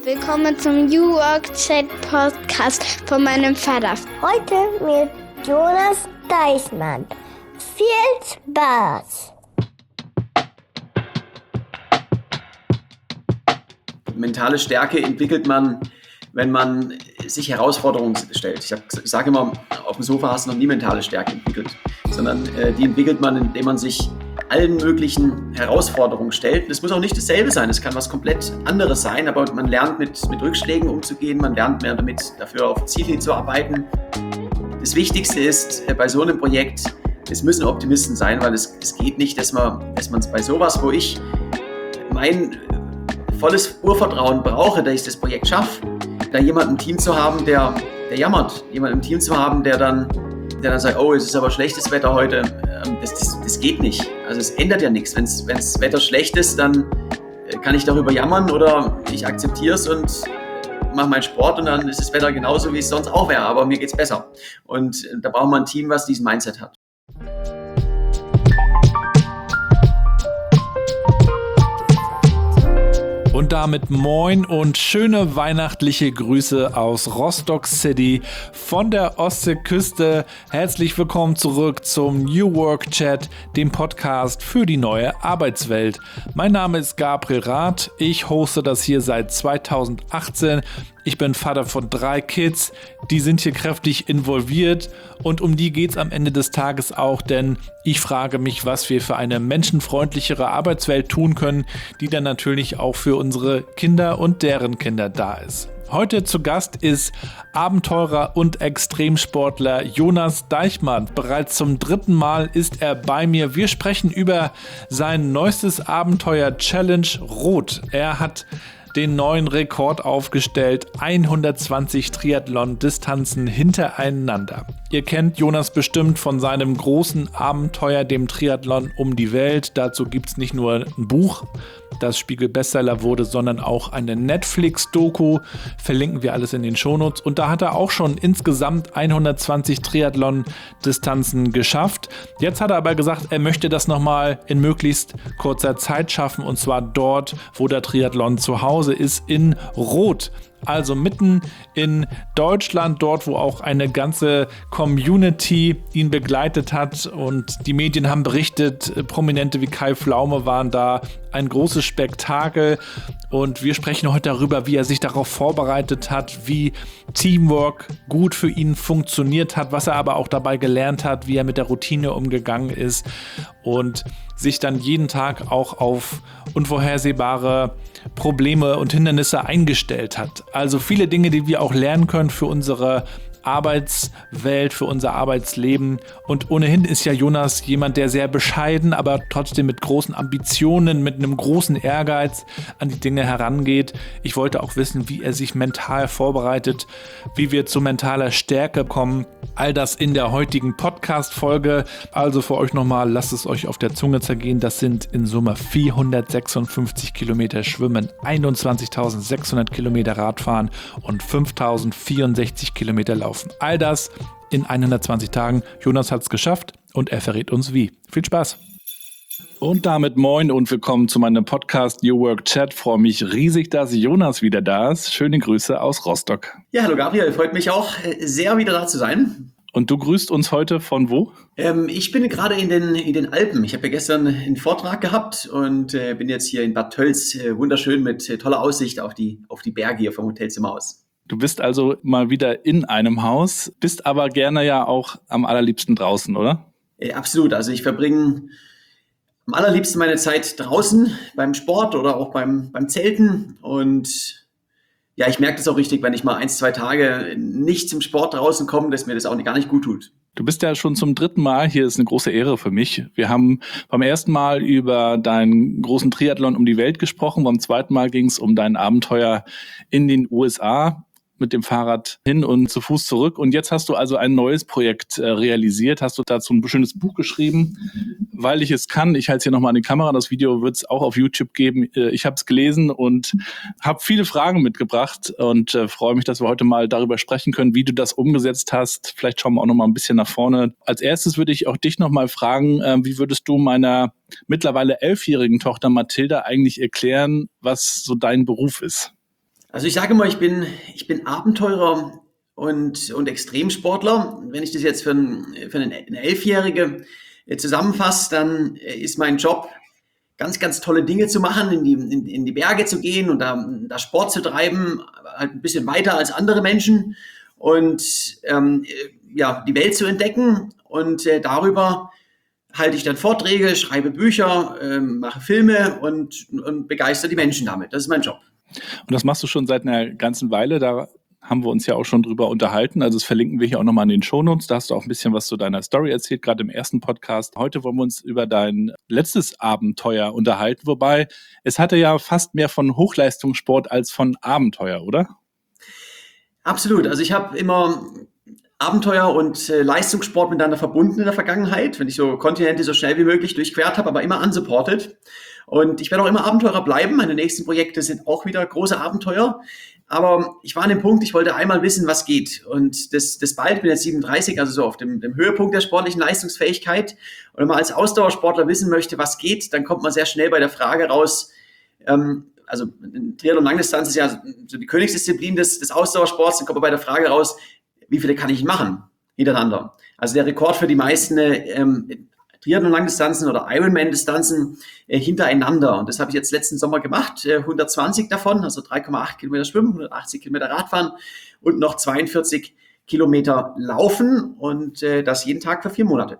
Willkommen zum New Work Chat Podcast von meinem Vater. Heute mit Jonas Deichmann. Viel Spaß! Mentale Stärke entwickelt man, wenn man sich Herausforderungen stellt. Ich sage immer, auf dem Sofa hast du noch nie mentale Stärke entwickelt, sondern die entwickelt man, indem man sich allen möglichen Herausforderungen stellt. Es muss auch nicht dasselbe sein, es kann was komplett anderes sein, aber man lernt mit Rückschlägen umzugehen, man lernt mehr damit, dafür auf Ziele hinzuarbeiten. Das Wichtigste ist bei so einem Projekt, es müssen Optimisten sein, weil es geht nicht, dass man bei sowas, wo ich mein volles Urvertrauen brauche, dass ich das Projekt schaffe, da jemanden im Team zu haben, der jammert, jemanden im Team zu haben, der dann sagt, oh, es ist aber schlechtes Wetter heute, das geht nicht. Also es ändert ja nichts. Wenn das Wetter schlecht ist, dann kann ich darüber jammern oder ich akzeptiere es und mache meinen Sport und dann ist das Wetter genauso, wie es sonst auch wäre, aber mir geht's besser. Und da braucht man ein Team, was diesen Mindset hat. Und damit moin und schöne weihnachtliche Grüße aus Rostock City von der Ostseeküste. Herzlich willkommen zurück zum New Work Chat, dem Podcast für die neue Arbeitswelt. Mein Name ist Gabriel Rath, ich hoste das hier seit 2018. Ich bin Vater von 3 Kids, die sind hier kräftig involviert und um die geht's am Ende des Tages auch, denn ich frage mich, was wir für eine menschenfreundlichere Arbeitswelt tun können, die dann natürlich auch für unsere Kinder und deren Kinder da ist. Heute zu Gast ist Abenteurer und Extremsportler Jonas Deichmann. Bereits zum 3. Mal ist er bei mir. Wir sprechen über sein neuestes Abenteuer Challenge Rot. Er hat den neuen Rekord aufgestellt, 120 Triathlon-Distanzen hintereinander. Ihr kennt Jonas bestimmt von seinem großen Abenteuer, dem Triathlon um die Welt. Dazu gibt es nicht nur ein Buch, das Spiegel-Bestseller wurde, sondern auch eine Netflix-Doku. Verlinken wir alles in den Shownotes. Und da hat er auch schon insgesamt 120 Triathlon-Distanzen geschafft. Jetzt hat er aber gesagt, er möchte das nochmal in möglichst kurzer Zeit schaffen. Und zwar dort, wo der Triathlon zu Hause ist, in Rot. Also mitten in Deutschland, dort wo auch eine ganze Community ihn begleitet hat und die Medien haben berichtet, Prominente wie Kai Pflaume waren da, ein großes Spektakel und wir sprechen heute darüber, wie er sich darauf vorbereitet hat, wie Teamwork gut für ihn funktioniert hat, was er aber auch dabei gelernt hat, wie er mit der Routine umgegangen ist und sich dann jeden Tag auch auf unvorhersehbare Probleme und Hindernisse eingestellt hat. Also viele Dinge, die wir auch lernen können für unsere Arbeitswelt, für unser Arbeitsleben. Und ohnehin ist ja Jonas jemand, der sehr bescheiden, aber trotzdem mit großen Ambitionen, mit einem großen Ehrgeiz an die Dinge herangeht. Ich wollte auch wissen, wie er sich mental vorbereitet, wie wir zu mentaler Stärke kommen. All das in der heutigen Podcast-Folge. Also für euch nochmal, lasst es euch auf der Zunge zergehen. Das sind in Summe 456 Kilometer Schwimmen, 21.600 Kilometer Radfahren und 5.064 Kilometer Laufen. All das in 120 Tagen. Jonas hat es geschafft und er verrät uns wie. Viel Spaß! Und damit moin und willkommen zu meinem Podcast New Work Chat. Freue mich riesig, dass Jonas wieder da ist. Schöne Grüße aus Rostock. Ja, hallo Gabriel, freut mich auch sehr, wieder da zu sein. Und du grüßt uns heute von wo? Ich bin gerade in den Alpen. Ich habe ja gestern einen Vortrag gehabt und bin jetzt hier in Bad Tölz, wunderschön mit toller Aussicht auf die Berge hier vom Hotelzimmer aus. Du bist also mal wieder in einem Haus, bist aber gerne ja auch am allerliebsten draußen, oder? Absolut. Also ich verbringe am allerliebsten meine Zeit draußen beim Sport oder auch beim Zelten. Und ja, ich merke das auch richtig, wenn ich mal 1-2 Tage nicht zum Sport draußen komme, dass mir das auch gar nicht gut tut. Du bist ja schon zum 3. Mal hier, ist eine große Ehre für mich. Wir haben beim ersten Mal über deinen großen Triathlon um die Welt gesprochen, beim 2. Mal ging es um dein Abenteuer in den USA. Mit dem Fahrrad hin und zu Fuß zurück. Und jetzt hast du also ein neues Projekt realisiert. Hast du dazu ein schönes Buch geschrieben, weil ich es kann. Ich halte es hier nochmal an die Kamera. Das Video wird es auch auf YouTube geben. Ich habe es gelesen und habe viele Fragen mitgebracht und freue mich, dass wir heute mal darüber sprechen können, wie du das umgesetzt hast. Vielleicht schauen wir auch nochmal ein bisschen nach vorne. Als erstes würde ich auch dich nochmal fragen, wie würdest du meiner mittlerweile 11-jährigen Tochter Mathilda eigentlich erklären, was so dein Beruf ist? Also ich sage immer, ich bin Abenteurer und Extremsportler. Wenn ich das jetzt für eine Elfjährige zusammenfasse, dann ist mein Job, ganz, ganz tolle Dinge zu machen, in die Berge zu gehen und da Sport zu treiben, halt ein bisschen weiter als andere Menschen und ja, die Welt zu entdecken. Und darüber halte ich dann Vorträge, schreibe Bücher, mache Filme und begeistere die Menschen damit. Das ist mein Job. Und das machst du schon seit einer ganzen Weile. Da haben wir uns ja auch schon drüber unterhalten. Also das verlinken wir hier auch nochmal in den Shownotes. Da hast du auch ein bisschen was zu deiner Story erzählt, gerade im ersten Podcast. Heute wollen wir uns über dein letztes Abenteuer unterhalten. Wobei, es hatte ja fast mehr von Hochleistungssport als von Abenteuer, oder? Absolut. Also ich habe immer Abenteuer und Leistungssport miteinander verbunden in der Vergangenheit, wenn ich so Kontinente so schnell wie möglich durchquert habe, aber immer unsupported. Und ich werde auch immer Abenteurer bleiben. Meine nächsten Projekte sind auch wieder große Abenteuer. Aber ich war an dem Punkt, ich wollte einmal wissen, was geht. Und das bald, ich bin jetzt 37, also so auf dem Höhepunkt der sportlichen Leistungsfähigkeit. Und wenn man als Ausdauersportler wissen möchte, was geht, dann kommt man sehr schnell bei der Frage raus, also Triathlon Langdistanz ist ja so die Königsdisziplin des Ausdauersports, dann kommt man bei der Frage raus, wie viele kann ich machen hintereinander? Also der Rekord für die meisten Triathlon-Langdistanzen oder Ironman-Distanzen hintereinander. Und das habe ich jetzt letzten Sommer gemacht, 120 davon, also 3,8 Kilometer schwimmen, 180 Kilometer Radfahren und noch 42 Kilometer laufen und das jeden Tag für 4 Monate.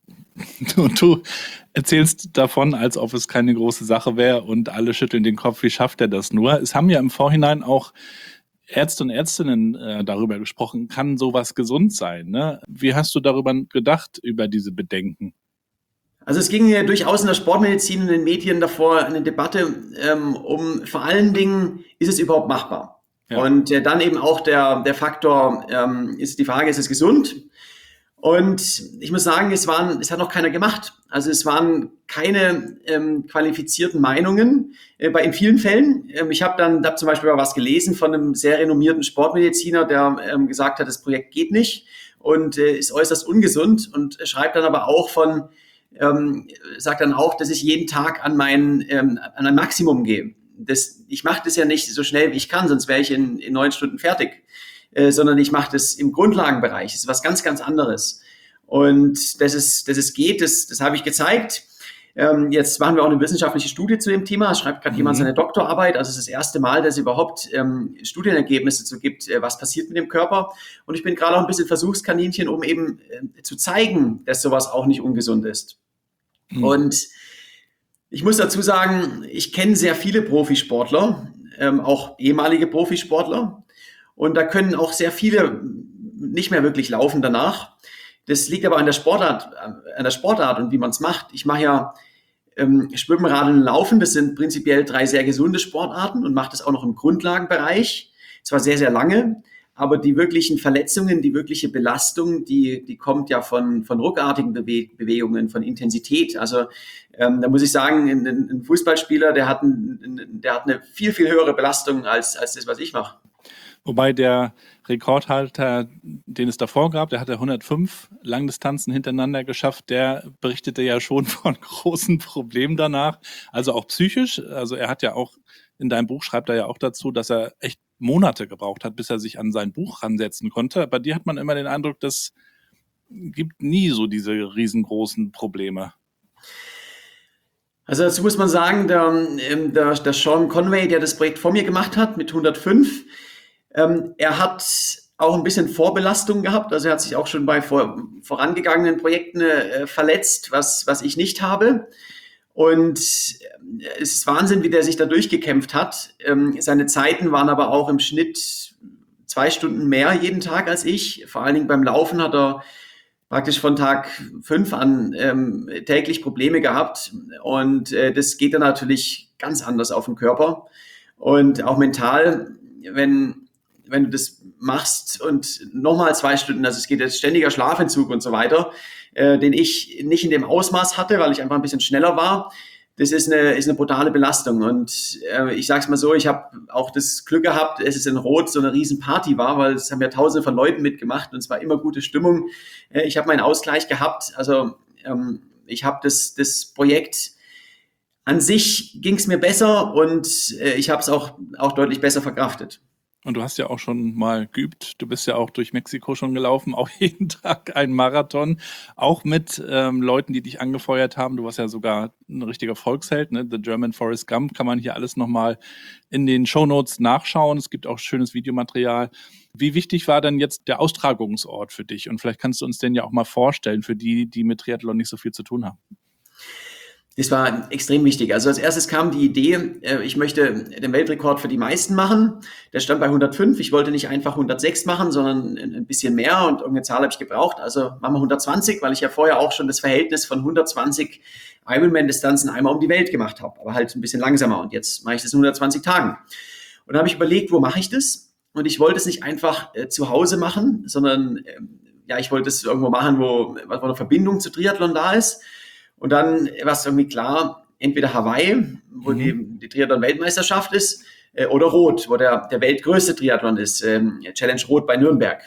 Und du erzählst davon, als ob es keine große Sache wäre und alle schütteln den Kopf, wie schafft er das nur? Es haben ja im Vorhinein auch Ärzte und Ärztinnen darüber gesprochen, kann sowas gesund sein? Ne? Wie hast du darüber gedacht, über diese Bedenken? Also es ging ja durchaus in der Sportmedizin und in den Medien davor eine Debatte um vor allen Dingen, ist es überhaupt machbar? Ja. Und dann eben auch der Faktor, ist die Frage, ist es gesund? Und ich muss sagen, es hat noch keiner gemacht. Also es waren keine qualifizierten Meinungen in vielen Fällen. Ich habe zum Beispiel mal was gelesen von einem sehr renommierten Sportmediziner, der gesagt hat, das Projekt geht nicht und ist äußerst ungesund und schreibt dann aber auch sagt dann auch, dass ich jeden Tag an ein Maximum gehe. Ich mache das ja nicht so schnell, wie ich kann, sonst wäre ich in 9 Stunden fertig. Sondern ich mache das im Grundlagenbereich. Das ist was ganz, ganz anderes. Und dass es geht, das habe ich gezeigt. Jetzt machen wir auch eine wissenschaftliche Studie zu dem Thema. Es schreibt gerade jemand seine Doktorarbeit. Also es ist das erste Mal, dass es überhaupt Studienergebnisse dazu gibt, was passiert mit dem Körper. Und ich bin gerade auch ein bisschen Versuchskaninchen, um eben zu zeigen, dass sowas auch nicht ungesund ist. Und ich muss dazu sagen, ich kenne sehr viele Profisportler, auch ehemalige Profisportler. Und da können auch sehr viele nicht mehr wirklich laufen danach. Das liegt aber an der Sportart und wie man es macht. Ich mache ja Schwimmen, Radeln und Laufen. Das sind prinzipiell 3 sehr gesunde Sportarten und mache das auch noch im Grundlagenbereich. Zwar sehr, sehr lange, aber die wirklichen Verletzungen, die wirkliche Belastung, die kommt ja von ruckartigen Bewegungen, von Intensität. Also da muss ich sagen, ein Fußballspieler, der hat eine viel, viel höhere Belastung als das, was ich mache. Wobei der Rekordhalter, den es davor gab, der hatte 105 Langdistanzen hintereinander geschafft, der berichtete ja schon von großen Problemen danach, also auch psychisch. Also er hat ja auch, in deinem Buch schreibt er ja auch dazu, dass er echt Monate gebraucht hat, bis er sich an sein Buch ransetzen konnte. Bei dir hat man immer den Eindruck, das gibt nie so diese riesengroßen Probleme. Also dazu muss man sagen, der Sean Conway, der das Projekt vor mir gemacht hat mit 105, er hat auch ein bisschen Vorbelastung gehabt. Also er hat sich auch schon bei vorangegangenen Projekten verletzt, was ich nicht habe. Und es ist Wahnsinn, wie der sich da durchgekämpft hat. Seine Zeiten waren aber auch im Schnitt 2 Stunden mehr jeden Tag als ich. Vor allen Dingen beim Laufen hat er praktisch von Tag 5 an täglich Probleme gehabt. Und das geht dann natürlich ganz anders auf den Körper. Und auch mental, wenn du das machst und nochmal 2 Stunden, also es geht jetzt ständiger Schlafentzug und so weiter, den ich nicht in dem Ausmaß hatte, weil ich einfach ein bisschen schneller war. Das ist eine brutale Belastung. Und ich sage es mal so, ich habe auch das Glück gehabt, dass es in Rot so eine riesen Party war, weil es haben ja Tausende von Leuten mitgemacht und es war immer gute Stimmung. Ich habe meinen Ausgleich gehabt. Also ich habe das Projekt an sich ging es mir besser und ich habe es auch deutlich besser verkraftet. Und du hast ja auch schon mal geübt. Du bist ja auch durch Mexiko schon gelaufen, auch jeden Tag einen Marathon, auch mit Leuten, die dich angefeuert haben. Du warst ja sogar ein richtiger Volksheld, ne? The German Forrest Gump, kann man hier alles nochmal in den Shownotes nachschauen. Es gibt auch schönes Videomaterial. Wie wichtig war denn jetzt der Austragungsort für dich? Und vielleicht kannst du uns den ja auch mal vorstellen für die, die mit Triathlon nicht so viel zu tun haben. Das war extrem wichtig. Also als erstes kam die Idee, ich möchte den Weltrekord für die meisten machen. Der stand bei 105. Ich wollte nicht einfach 106 machen, sondern ein bisschen mehr und irgendeine Zahl habe ich gebraucht. Also machen wir 120, weil ich ja vorher auch schon das Verhältnis von 120 Ironman-Distanzen einmal um die Welt gemacht habe, aber halt ein bisschen langsamer. Und jetzt mache ich das in 120 Tagen. Und da habe ich überlegt, wo mache ich das? Und ich wollte es nicht einfach zu Hause machen, sondern ich wollte es irgendwo machen, wo eine Verbindung zu Triathlon da ist. Und dann war es irgendwie klar, entweder Hawaii, wo die Triathlon-Weltmeisterschaft ist, oder Rot, wo der weltgrößte Triathlon ist, Challenge Rot bei Nürnberg.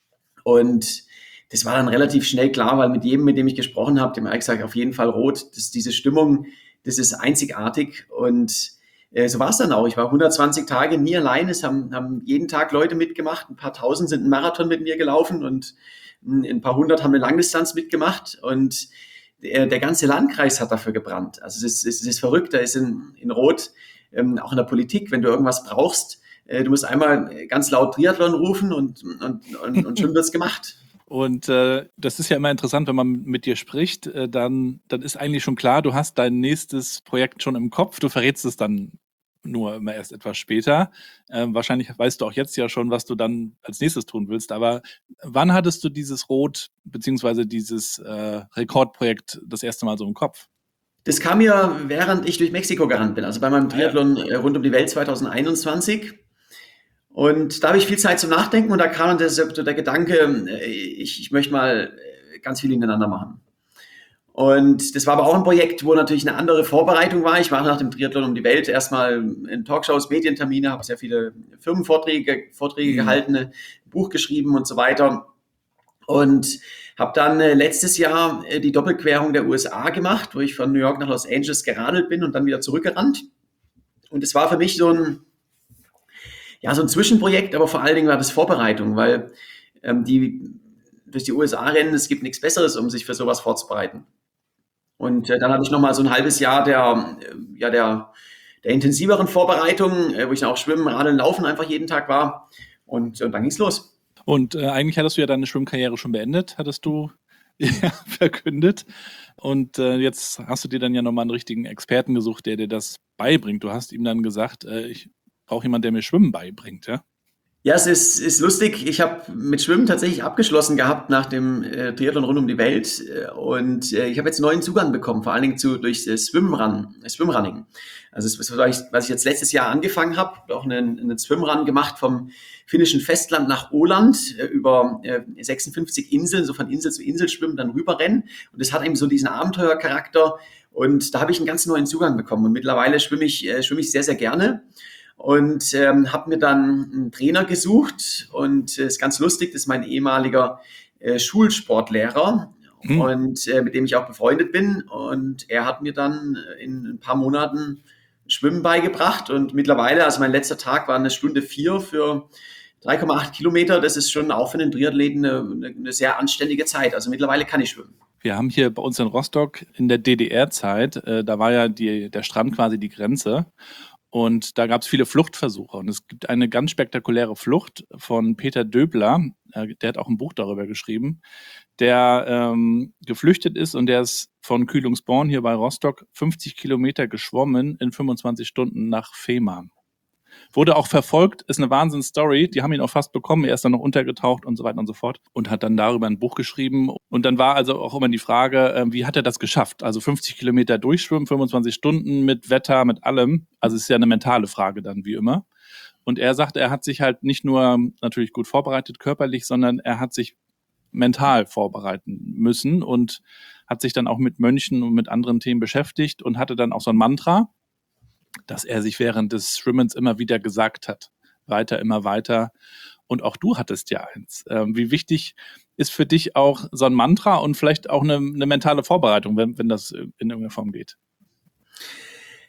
Und das war dann relativ schnell klar, weil mit jedem, mit dem ich gesprochen habe, dem habe ich gesagt, auf jeden Fall Rot, diese Stimmung, das ist einzigartig. Und so war es dann auch. Ich war 120 Tage nie allein. Es haben jeden Tag Leute mitgemacht. Ein paar Tausend sind einen Marathon mit mir gelaufen und ein paar hundert haben eine Langdistanz mitgemacht. Und der ganze Landkreis hat dafür gebrannt. Also es ist verrückt, da ist in Rot, auch in der Politik, wenn du irgendwas brauchst, du musst einmal ganz laut Triathlon rufen und schon wird's gemacht. Und das ist ja immer interessant, wenn man mit dir spricht, dann ist eigentlich schon klar, du hast dein nächstes Projekt schon im Kopf, du verrätst es dann nur immer erst etwas später. Wahrscheinlich weißt du auch jetzt ja schon, was du dann als nächstes tun willst, aber wann hattest du dieses Rot beziehungsweise dieses Rekordprojekt das erste Mal so im Kopf? Das kam mir, während ich durch Mexiko gerannt bin, also bei meinem Triathlon rund um die Welt 2021. Und da habe ich viel Zeit zum Nachdenken und da kam dann der Gedanke, ich möchte mal ganz viel hintereinander machen. Und das war aber auch ein Projekt, wo natürlich eine andere Vorbereitung war. Ich war nach dem Triathlon um die Welt erstmal in Talkshows, Medientermine, habe sehr viele Firmenvorträge gehalten, ein Buch geschrieben und so weiter. Und habe dann letztes Jahr die Doppelquerung der USA gemacht, wo ich von New York nach Los Angeles geradelt bin und dann wieder zurückgerannt. Und es war für mich so ein Zwischenprojekt, aber vor allen Dingen war das Vorbereitung, weil durch die USA rennen, es gibt nichts Besseres, um sich für sowas vorzubereiten. Und dann hatte ich nochmal so ein halbes Jahr der intensiveren Vorbereitung, wo ich dann auch Schwimmen, Radeln, Laufen einfach jeden Tag war. Und dann ging's los. Und eigentlich hattest du ja deine Schwimmkarriere schon beendet, hattest du verkündet. Und jetzt hast du dir dann ja nochmal einen richtigen Experten gesucht, der dir das beibringt. Du hast ihm dann gesagt, ich brauche jemanden, der mir Schwimmen beibringt, ja? Ja, es ist lustig. Ich habe mit Schwimmen tatsächlich abgeschlossen gehabt nach dem Triathlon rund um die Welt. Und ich habe jetzt neuen Zugang bekommen, vor allen Dingen durch das Swimrunning. Also das, was ich jetzt letztes Jahr angefangen habe, auch einen Swimrun gemacht vom finnischen Festland nach Åland über 56 Inseln, so von Insel zu Insel schwimmen, dann rüberrennen. Und das hat eben so diesen Abenteuercharakter. Und da habe ich einen ganz neuen Zugang bekommen. Und mittlerweile schwimme ich sehr, sehr gerne. Und habe mir dann einen Trainer gesucht und ist ganz lustig, das ist mein ehemaliger Schulsportlehrer und mit dem ich auch befreundet bin. Und er hat mir dann in ein paar Monaten Schwimmen beigebracht und mittlerweile, also mein letzter Tag war 1:04 für 3,8 Kilometer. Das ist schon auch für einen Triathleten eine sehr anständige Zeit. Also mittlerweile kann ich schwimmen. Wir haben hier bei uns in Rostock in der DDR-Zeit, da war ja der Strand quasi die Grenze. Und da gab es viele Fluchtversuche. Und es gibt eine ganz spektakuläre Flucht von Peter Döbler, der hat auch ein Buch darüber geschrieben, der geflüchtet ist und der ist von Kühlungsborn hier bei Rostock 50 Kilometer geschwommen in 25 Stunden nach Fehmarn. Wurde auch verfolgt, ist eine Wahnsinns-Story. Die haben ihn auch fast bekommen. Er ist dann noch untergetaucht und so weiter und so fort und hat dann darüber ein Buch geschrieben. Und dann war also auch immer die Frage, wie hat er das geschafft? Also 50 Kilometer durchschwimmen, 25 Stunden mit Wetter, mit allem. Also es ist ja eine mentale Frage dann, wie immer. Und er sagt, er hat sich halt nicht nur natürlich gut vorbereitet körperlich, sondern er hat sich mental vorbereiten müssen und hat sich dann auch mit Mönchen und mit anderen Themen beschäftigt und hatte dann auch so ein Mantra, dass er sich während des Schwimmens immer wieder gesagt hat. Weiter, immer weiter. Und auch du hattest ja eins. Wie wichtig ist für dich auch so ein Mantra und vielleicht auch eine mentale Vorbereitung, wenn das in irgendeiner Form geht?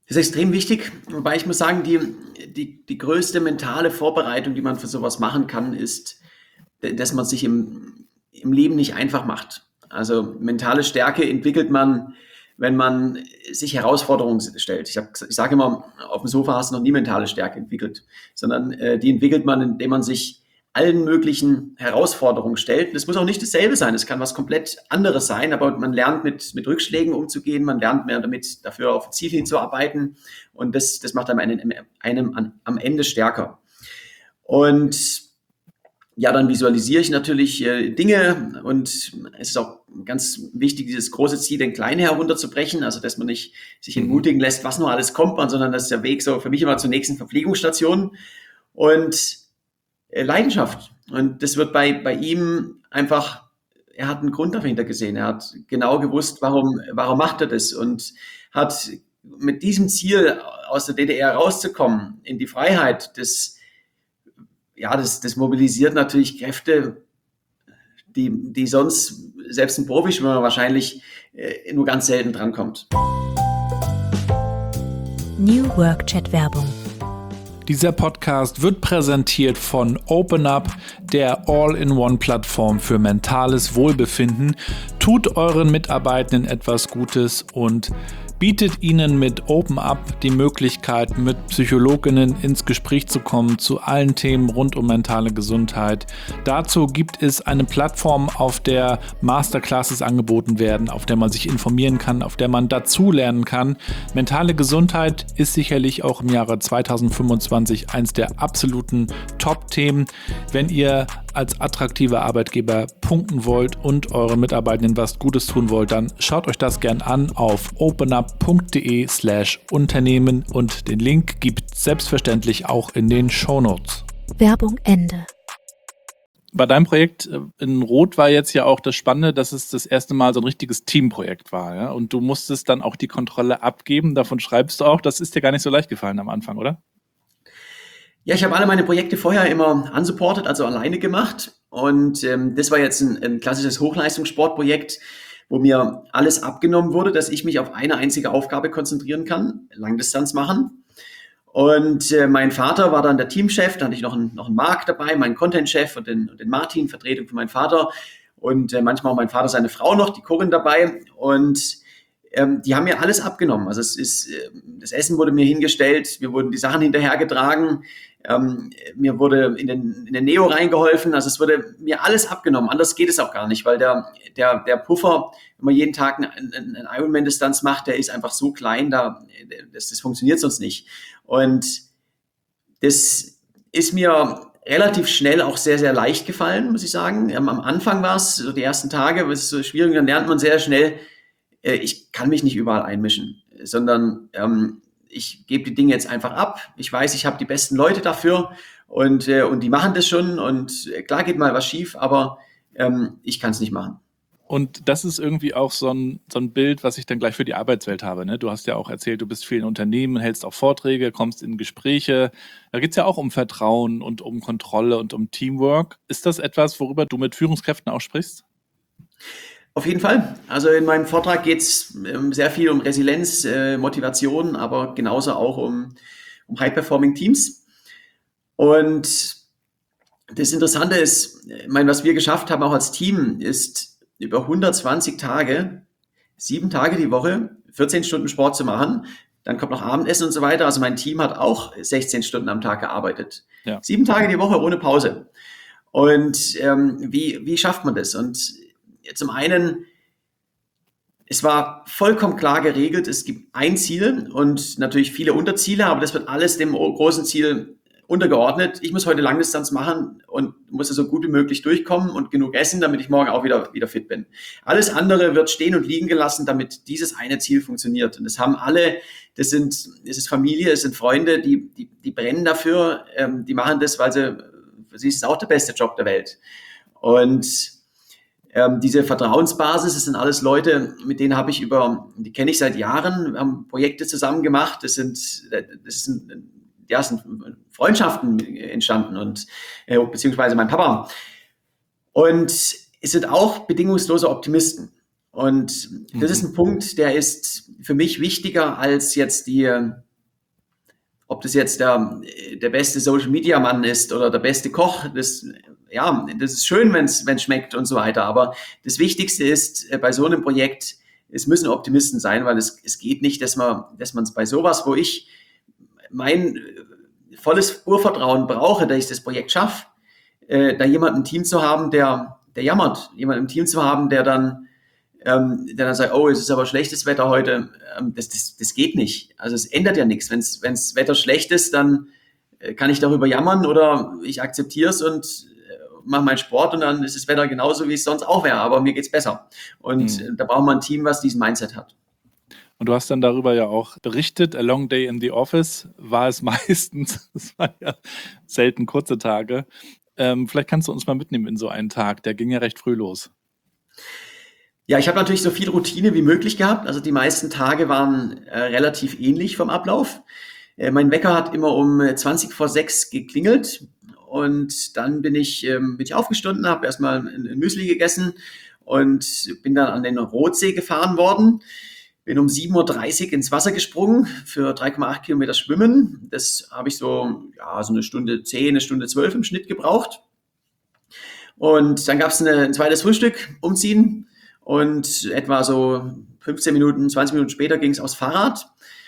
Das ist extrem wichtig, wobei ich muss sagen, die größte mentale Vorbereitung, die man für sowas machen kann, ist, dass man sich im Leben nicht einfach macht. Also mentale Stärke entwickelt man, wenn man sich Herausforderungen stellt. Ich sage immer, auf dem Sofa hast du noch nie mentale Stärke entwickelt, sondern die entwickelt man, indem man sich allen möglichen Herausforderungen stellt. Das muss auch nicht dasselbe sein, es kann was komplett anderes sein, aber man lernt mit Rückschlägen umzugehen, man lernt mehr damit, dafür auf ein Ziel hinzuarbeiten und das macht einem am Ende stärker. Und ja, dann visualisiere ich natürlich Dinge und es ist auch ganz wichtig, dieses große Ziel in kleine herunterzubrechen, also dass man nicht sich entmutigen lässt, was nur alles kommt, sondern das ist der Weg so für mich immer zur nächsten Verpflegungsstation und Leidenschaft. Und das wird bei ihm einfach, er hat einen Grund dahinter gesehen. Er hat genau gewusst, warum macht er das und hat mit diesem Ziel aus der DDR rauszukommen in die Freiheit, das mobilisiert natürlich Kräfte, die sonst selbst ein Profischwimmer wahrscheinlich nur ganz selten drankommt. New Work Chat Werbung. Dieser Podcast wird präsentiert von OpenUp, der All-in-One-Plattform für mentales Wohlbefinden. Tut euren Mitarbeitenden etwas Gutes und bietet ihnen mit OpenUp die Möglichkeit, mit Psychologinnen ins Gespräch zu kommen zu allen Themen rund um mentale Gesundheit. Dazu gibt es eine Plattform, auf der Masterclasses angeboten werden, auf der man sich informieren kann, auf der man dazulernen kann. Mentale Gesundheit ist sicherlich auch im Jahre 2025 eins der absoluten Top-Themen. Wenn ihr als attraktiver Arbeitgeber punkten wollt und euren Mitarbeitenden was Gutes tun wollt, dann schaut euch das gern an auf openup.de/Unternehmen und den Link gibt es selbstverständlich auch in den Shownotes. Werbung Ende. Bei deinem Projekt in Rot war jetzt ja auch das Spannende, dass es das erste Mal so ein richtiges Teamprojekt war. Ja? Und du musstest dann auch die Kontrolle abgeben. Davon schreibst du auch. Das ist dir gar nicht so leicht gefallen am Anfang, oder? Ja, ich habe alle meine Projekte vorher immer unsupported, also alleine gemacht. Und das war jetzt ein klassisches Hochleistungssportprojekt, wo mir alles abgenommen wurde, dass ich mich auf eine einzige Aufgabe konzentrieren kann, Langdistanz machen. Und mein Vater war dann der Teamchef, da hatte ich noch einen Marc dabei, meinen Content-Chef und den Martin, Vertretung für meinen Vater. Und manchmal auch mein Vater, seine Frau noch, die Corinne dabei. Und die haben mir alles abgenommen. Also das Essen wurde mir hingestellt, mir wurden die Sachen hinterhergetragen, mir wurde in den Neo reingeholfen. Also es wurde mir alles abgenommen. Anders geht es auch gar nicht, weil der Puffer, wenn man jeden Tag eine Ironman-Distanz macht, der ist einfach so klein, das funktioniert sonst nicht. Und das ist mir relativ schnell auch sehr, sehr leicht gefallen, muss ich sagen. Am Anfang war es, so die ersten Tage, es ist so schwierig, dann lernt man sehr schnell, ich kann mich nicht überall einmischen, sondern ich gebe die Dinge jetzt einfach ab. Ich weiß, ich habe die besten Leute dafür und die machen das schon und klar geht mal was schief, aber ich kann es nicht machen. Und das ist irgendwie auch so ein Bild, was ich dann gleich für die Arbeitswelt habe. Ne? Du hast ja auch erzählt, du bist viel in Unternehmen, hältst auch Vorträge, kommst in Gespräche. Da geht es ja auch um Vertrauen und um Kontrolle und um Teamwork. Ist das etwas, worüber du mit Führungskräften auch sprichst? Auf jeden Fall. Also in meinem Vortrag geht es sehr viel um Resilienz, Motivation, aber genauso auch um High-Performing Teams. Und das Interessante ist, ich meine, was wir geschafft haben auch als Team, ist über 120 Tage, 7 Tage die Woche, 14 Stunden Sport zu machen. Dann kommt noch Abendessen und so weiter. Also mein Team hat auch 16 Stunden am Tag gearbeitet. Ja. 7 Tage die Woche ohne Pause. Und wie schafft man das? Und zum einen, es war vollkommen klar geregelt, es gibt ein Ziel und natürlich viele Unterziele, aber das wird alles dem großen Ziel untergeordnet. Ich muss heute Langdistanz machen und muss so gut wie möglich durchkommen und genug essen, damit ich morgen auch wieder fit bin. Alles andere wird stehen und liegen gelassen, damit dieses eine Ziel funktioniert. Und das haben alle, es ist Familie, es sind Freunde, die brennen dafür, die machen das, weil für sie ist es auch der beste Job der Welt. Und diese Vertrauensbasis, das sind alles Leute, mit denen die kenne ich seit Jahren, wir haben Projekte zusammen gemacht, das sind Freundschaften entstanden und beziehungsweise mein Papa. Und es sind auch bedingungslose Optimisten. Und das ist ein Punkt, der ist für mich wichtiger als jetzt ob das jetzt der beste Social-Media-Mann ist oder der beste Koch. Das ist schön, wenn es schmeckt und so weiter. Aber das Wichtigste ist bei so einem Projekt, es müssen Optimisten sein, weil es geht nicht, dass man es bei sowas, wo ich mein volles Urvertrauen brauche, dass ich das Projekt schaffe, da jemanden im Team zu haben, der jammert, jemanden im Team zu haben, der dann sagt, oh, es ist aber schlechtes Wetter heute, das geht nicht. Also es ändert ja nichts. Wenn's Wetter schlecht ist, dann kann ich darüber jammern oder ich akzeptiere es und mache meinen Sport und dann ist das Wetter genauso, wie es sonst auch wäre, aber mir geht's besser. Und da braucht man ein Team, was diesen Mindset hat. Und du hast dann darüber ja auch berichtet, a long day in the office war es meistens, das waren ja selten kurze Tage. Vielleicht kannst du uns mal mitnehmen in so einen Tag, der ging ja recht früh los. Ja, ich habe natürlich so viel Routine wie möglich gehabt. Also die meisten Tage waren relativ ähnlich vom Ablauf. Mein Wecker hat immer um 6:20 geklingelt und dann bin ich aufgestanden, habe erstmal ein Müsli gegessen und bin dann an den Rothsee gefahren worden. Bin um 7:30 Uhr ins Wasser gesprungen für 3,8 Kilometer Schwimmen. Das habe ich so eine Stunde 10, eine Stunde 12 im Schnitt gebraucht. Und dann gab es ein zweites Frühstück, umziehen. Und etwa so 15 Minuten, 20 Minuten später ging es aufs Fahrrad,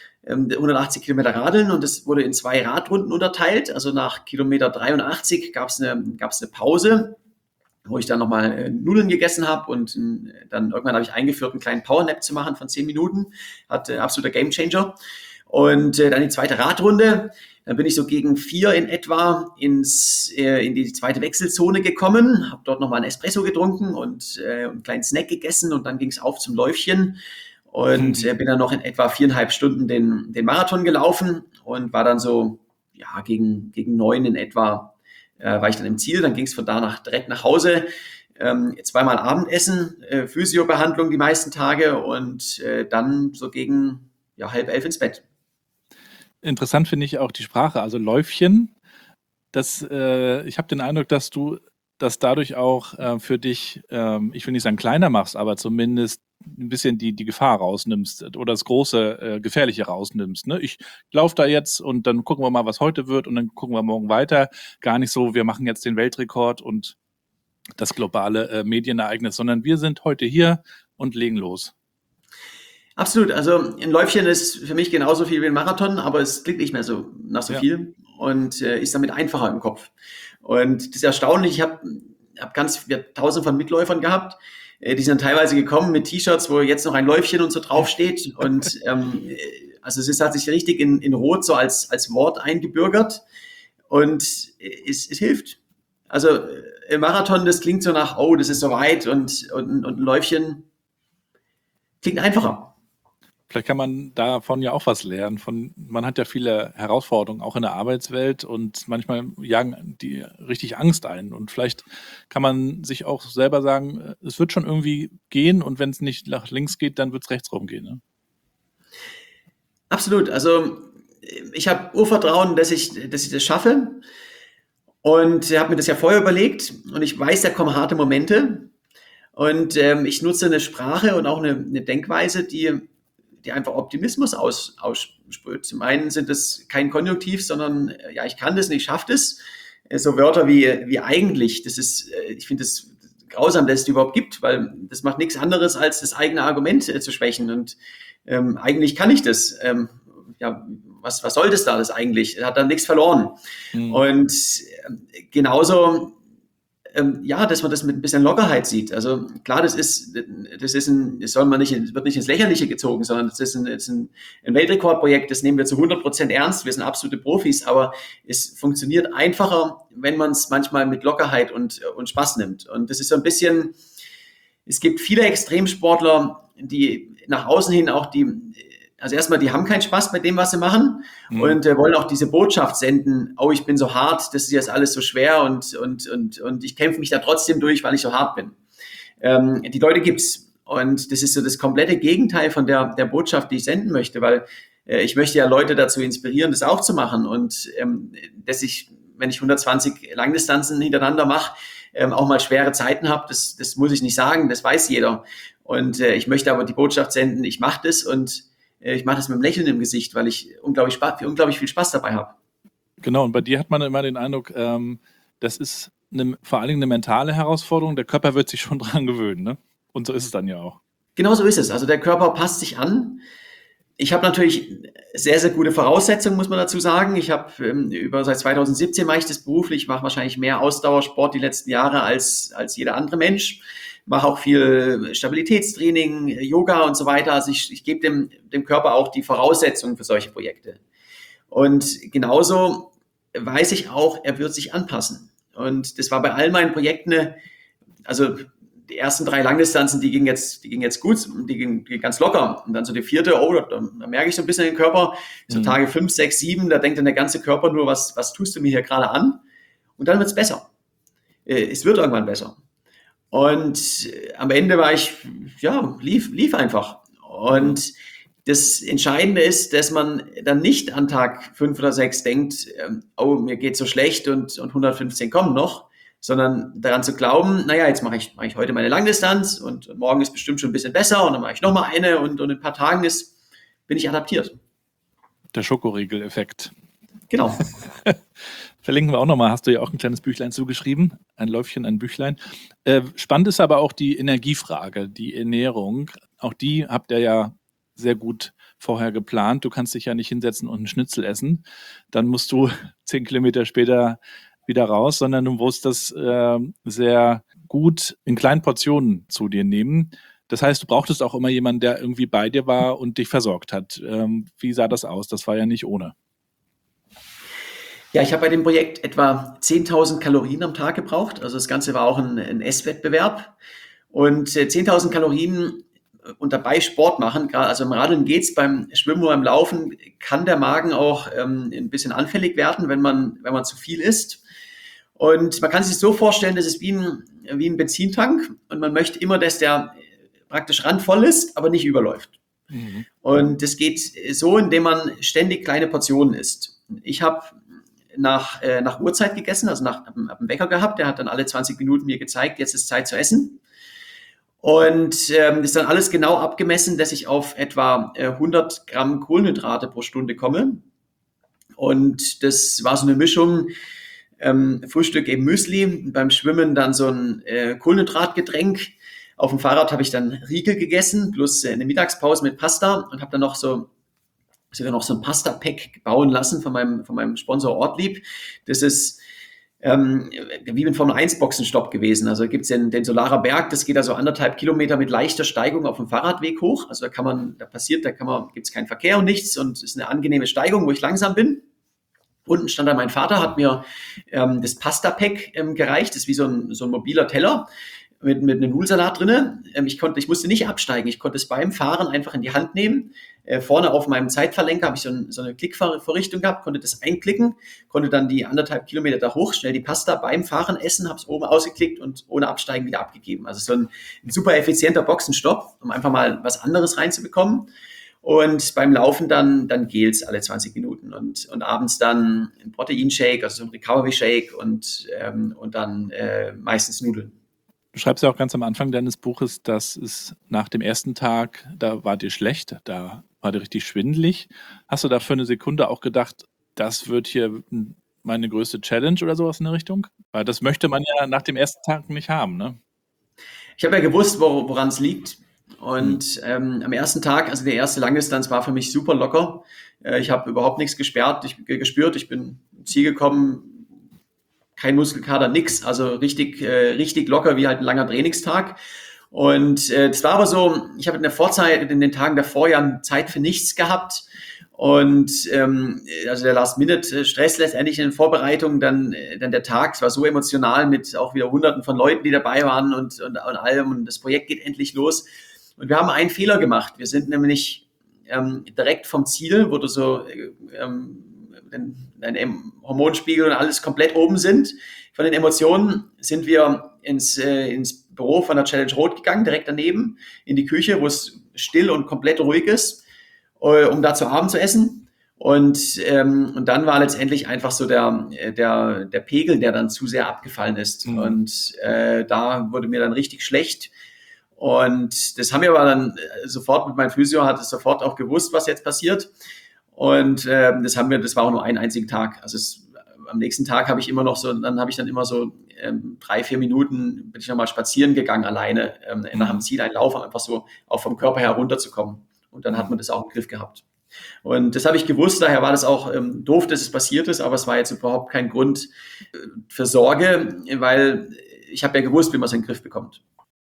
180 Kilometer Radeln und das wurde in 2 Radrunden unterteilt. Also nach Kilometer 83 gab es eine Pause, wo ich dann nochmal Nudeln gegessen habe und dann irgendwann habe ich eingeführt, einen kleinen Powernap zu machen von 10 Minuten. Absoluter Gamechanger. Und dann die zweite Radrunde. Dann bin ich so gegen 4 in etwa in die zweite Wechselzone gekommen, habe dort nochmal einen Espresso getrunken und einen kleinen Snack gegessen und dann ging es auf zum Läufchen und bin dann noch in etwa 4,5 Stunden den Marathon gelaufen und war dann so gegen 9 in etwa war ich dann im Ziel. Dann ging es von da direkt nach Hause, 2-mal Abendessen, Physiobehandlung die meisten Tage und dann so gegen 10:30 ins Bett. Interessant finde ich auch die Sprache, also Läufchen. Ich habe den Eindruck, dass du das dadurch auch für dich, ich will nicht sagen kleiner machst, aber zumindest ein bisschen die Gefahr rausnimmst oder das große Gefährliche rausnimmst. Ne? Ich laufe da jetzt und dann gucken wir mal, was heute wird und dann gucken wir morgen weiter. Gar nicht so, wir machen jetzt den Weltrekord und das globale Medienereignis, sondern wir sind heute hier und legen los. Absolut. Also ein Läufchen ist für mich genauso viel wie ein Marathon, aber es klingt nicht mehr so nach so viel und ist damit einfacher im Kopf. Und das ist erstaunlich. Ich habe Tausende von Mitläufern gehabt. Die sind teilweise gekommen mit T-Shirts, wo jetzt noch ein Läufchen und so draufsteht. Und also hat sich richtig in Rot so als Wort eingebürgert. Und es hilft. Also im Marathon, das klingt so nach, oh, das ist so weit und ein Läufchen klingt einfacher. Vielleicht kann man davon ja auch was lernen. Man hat ja viele Herausforderungen, auch in der Arbeitswelt und manchmal jagen die richtig Angst ein. Und vielleicht kann man sich auch selber sagen, es wird schon irgendwie gehen und wenn es nicht nach links geht, dann wird es rechts rumgehen. Ne? Absolut. Also ich habe Urvertrauen, dass ich das schaffe und habe mir das ja vorher überlegt und ich weiß, da kommen harte Momente und ich nutze eine Sprache und auch eine Denkweise, die einfach Optimismus aussprüht. Zum einen sind es kein Konjunktiv, sondern ich kann das und ich schaffe das. So Wörter wie eigentlich, ich finde es grausam, dass es die überhaupt gibt, weil das macht nichts anderes, als das eigene Argument zu schwächen. Und eigentlich kann ich das. Was soll das da, das eigentlich? Es hat dann nichts verloren. Und genauso dass man das mit ein bisschen Lockerheit sieht. Also klar, wird nicht ins Lächerliche gezogen, sondern das ist ein Weltrekordprojekt, das nehmen wir zu 100% ernst. Wir sind absolute Profis, aber es funktioniert einfacher, wenn man es manchmal mit Lockerheit und Spaß nimmt. Und das ist so ein bisschen, es gibt viele Extremsportler, die nach außen hin auch also erstmal, die haben keinen Spaß bei dem, was sie machen und wollen auch diese Botschaft senden, oh, ich bin so hart, das ist jetzt alles so schwer und ich kämpfe mich da trotzdem durch, weil ich so hart bin. Die Leute gibt's und das ist so das komplette Gegenteil von der Botschaft, die ich senden möchte, weil ich möchte ja Leute dazu inspirieren, das auch zu machen und wenn ich 120 Langdistanzen hintereinander mache, auch mal schwere Zeiten habe. Das muss ich nicht sagen, das weiß jeder. Und ich möchte aber die Botschaft senden, ich mache das und ich mache das mit einem Lächeln im Gesicht, weil ich unglaublich viel Spaß dabei habe. Genau, und bei dir hat man immer den Eindruck, das ist vor allen Dingen eine mentale Herausforderung. Der Körper wird sich schon dran gewöhnen, ne? Und so ist es dann ja auch. Genau so ist es. Also der Körper passt sich an. Ich habe natürlich sehr, sehr gute Voraussetzungen, muss man dazu sagen. Ich habe seit 2017 mache ich das beruflich, mache wahrscheinlich mehr Ausdauersport die letzten Jahre als jeder andere Mensch. Mache auch viel Stabilitätstraining, Yoga und so weiter. Also ich gebe dem Körper auch die Voraussetzungen für solche Projekte. Und genauso weiß ich auch, er wird sich anpassen. Und das war bei all meinen Projekten, also die ersten 3 Langdistanzen, die gingen jetzt gut, die gingen ganz locker. Und dann so die 4., da merke ich so ein bisschen den Körper, so Tage 5, 6, 7, da denkt dann der ganze Körper nur, was tust du mir hier gerade an? Und dann wird es besser. Es wird irgendwann besser. Und am Ende lief einfach. Und das Entscheidende ist, dass man dann nicht an Tag 5 oder 6 denkt, oh, mir geht so schlecht und 115 kommen noch, sondern daran zu glauben, naja, jetzt mache ich heute meine Langdistanz und morgen ist bestimmt schon ein bisschen besser und dann mache ich nochmal eine und in ein paar Tagen bin ich adaptiert. Der Schokoriegel-Effekt. Genau. Verlinken wir auch nochmal, hast du ja auch ein kleines Büchlein zugeschrieben, ein Läufchen, ein Büchlein. Spannend ist aber auch die Energiefrage, die Ernährung. Auch die habt ihr ja sehr gut vorher geplant. Du kannst dich ja nicht hinsetzen und einen Schnitzel essen. Dann musst du 10 Kilometer später wieder raus, sondern du musst das sehr gut in kleinen Portionen zu dir nehmen. Das heißt, du brauchtest auch immer jemanden, der irgendwie bei dir war und dich versorgt hat. Wie sah das aus? Das war ja nicht ohne. Ja, ich habe bei dem Projekt etwa 10.000 Kalorien am Tag gebraucht. Also das Ganze war auch ein Esswettbewerb. Und 10.000 Kalorien und dabei Sport machen, gerade also im Radeln geht's, beim Schwimmen oder beim Laufen kann der Magen auch ein bisschen anfällig werden, wenn man zu viel isst. Und man kann sich so vorstellen, das ist wie ein Benzintank und man möchte immer, dass der praktisch randvoll ist, aber nicht überläuft. Mhm. Und das geht so, indem man ständig kleine Portionen isst. Ich habe nach Uhrzeit gegessen, also hab einen Wecker gehabt, der hat dann alle 20 Minuten mir gezeigt, jetzt ist Zeit zu essen. Und das ist dann alles genau abgemessen, dass ich auf etwa 100 Gramm Kohlenhydrate pro Stunde komme. Und das war so eine Mischung, Frühstück eben Müsli, beim Schwimmen dann so ein Kohlenhydratgetränk. Auf dem Fahrrad habe ich dann Riegel gegessen, plus eine Mittagspause mit Pasta und habe dann noch so ein Pasta-Pack bauen lassen von meinem Sponsor Ortlieb. Das ist wie ein Formel-1-Boxenstopp gewesen. Also gibt es den Solarer Berg, das geht also 1,5 Kilometer mit leichter Steigung auf dem Fahrradweg hoch. Also gibt es keinen Verkehr und nichts und es ist eine angenehme Steigung, wo ich langsam bin. Unten stand dann mein Vater, hat mir das Pasta-Pack gereicht. Das ist wie so ein mobiler Teller mit einem Nudelsalat drinne. Ich musste nicht absteigen. Ich konnte es beim Fahren einfach in die Hand nehmen. Vorne auf meinem Zeitverlenker habe ich so eine Klickvorrichtung gehabt, konnte das einklicken, konnte dann die 1,5 Kilometer da hoch, schnell die Pasta beim Fahren essen, habe es oben ausgeklickt und ohne Absteigen wieder abgegeben. Also so ein super effizienter Boxenstopp, um einfach mal was anderes reinzubekommen. Und beim Laufen dann Gels alle 20 Minuten und abends dann ein Proteinshake, also so ein Recovery-Shake und dann meistens Nudeln. Du schreibst ja auch ganz am Anfang deines Buches, dass es nach dem ersten Tag, da war dir schlecht, da war dir richtig schwindelig. Hast du da für eine Sekunde auch gedacht, das wird hier meine größte Challenge oder sowas in der Richtung? Weil das möchte man ja nach dem ersten Tag nicht haben, ne? Ich habe ja gewusst, woran es liegt. Und am ersten Tag, also die erste Langdistanz war für mich super locker. Ich habe überhaupt nichts gespürt. Ich bin ins Ziel gekommen, kein Muskelkater, nix. Also richtig locker, wie halt ein langer Trainingstag. Und das war aber so, ich habe in der Vorzeit, in den Tagen davor ja Zeit für nichts gehabt. Und also der Last-Minute-Stress letztendlich in den Vorbereitungen, dann der Tag, es war so emotional mit auch wieder Hunderten von Leuten, die dabei waren und allem. Und das Projekt geht endlich los. Und wir haben einen Fehler gemacht. Wir sind nämlich direkt vom Ziel, wo du so dein Hormonspiegel und alles komplett oben sind. Von den Emotionen sind wir ins Büro von der Challenge Rot gegangen, direkt daneben, in die Küche, wo es still und komplett ruhig ist, um da zu Abend zu essen. Und dann war letztendlich einfach so der Pegel, der dann zu sehr abgefallen ist. Und da wurde mir dann richtig schlecht. Und das haben wir aber dann sofort mit meinem Physio, hat es sofort auch gewusst, was jetzt passiert. Und das war auch nur einen einzigen Tag. Also am nächsten Tag habe ich immer noch so 3-4 Minuten bin ich nochmal spazieren gegangen alleine nach dem Zieleinlauf, einfach so auch vom Körper her runterzukommen. Und dann hat man das auch im Griff gehabt. Und das habe ich gewusst, daher war das auch doof, dass es passiert ist, aber es war jetzt überhaupt kein Grund für Sorge, weil ich habe ja gewusst, wie man es in den Griff bekommt.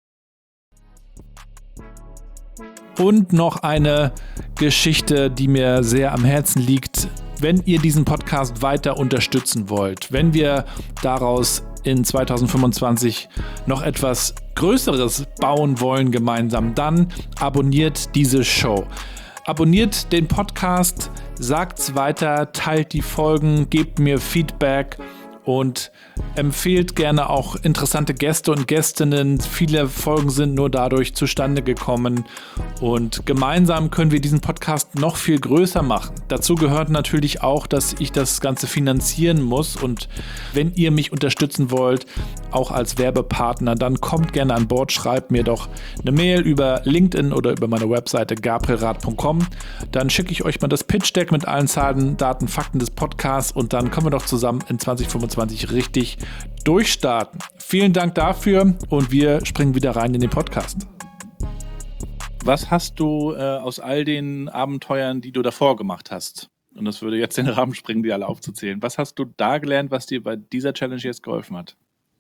Und noch eine Geschichte, die mir sehr am Herzen liegt. Wenn ihr diesen Podcast weiter unterstützen wollt, wenn wir daraus in 2025 noch etwas Größeres bauen wollen gemeinsam, dann abonniert diese Show. Abonniert den Podcast, sagt's weiter, teilt die Folgen, gebt mir Feedback und empfehlt gerne auch interessante Gäste und Gästinnen. Viele Folgen sind nur dadurch zustande gekommen und gemeinsam können wir diesen Podcast noch viel größer machen. Dazu gehört natürlich auch, dass ich das Ganze finanzieren muss und wenn ihr mich unterstützen wollt, auch als Werbepartner, dann kommt gerne an Bord, schreibt mir doch eine Mail über LinkedIn oder über meine Webseite gabrielrath.com. Dann schicke ich euch mal das Pitch-Deck mit allen Zahlen, Daten, Fakten des Podcasts und dann können wir doch zusammen in 2025 richtig durchstarten. Vielen Dank dafür und wir springen wieder rein in den Podcast. Was hast du aus all den Abenteuern, die du davor gemacht hast? Und das würde jetzt den Rahmen sprengen, die alle aufzuzählen. Was hast du da gelernt, was dir bei dieser Challenge jetzt geholfen hat?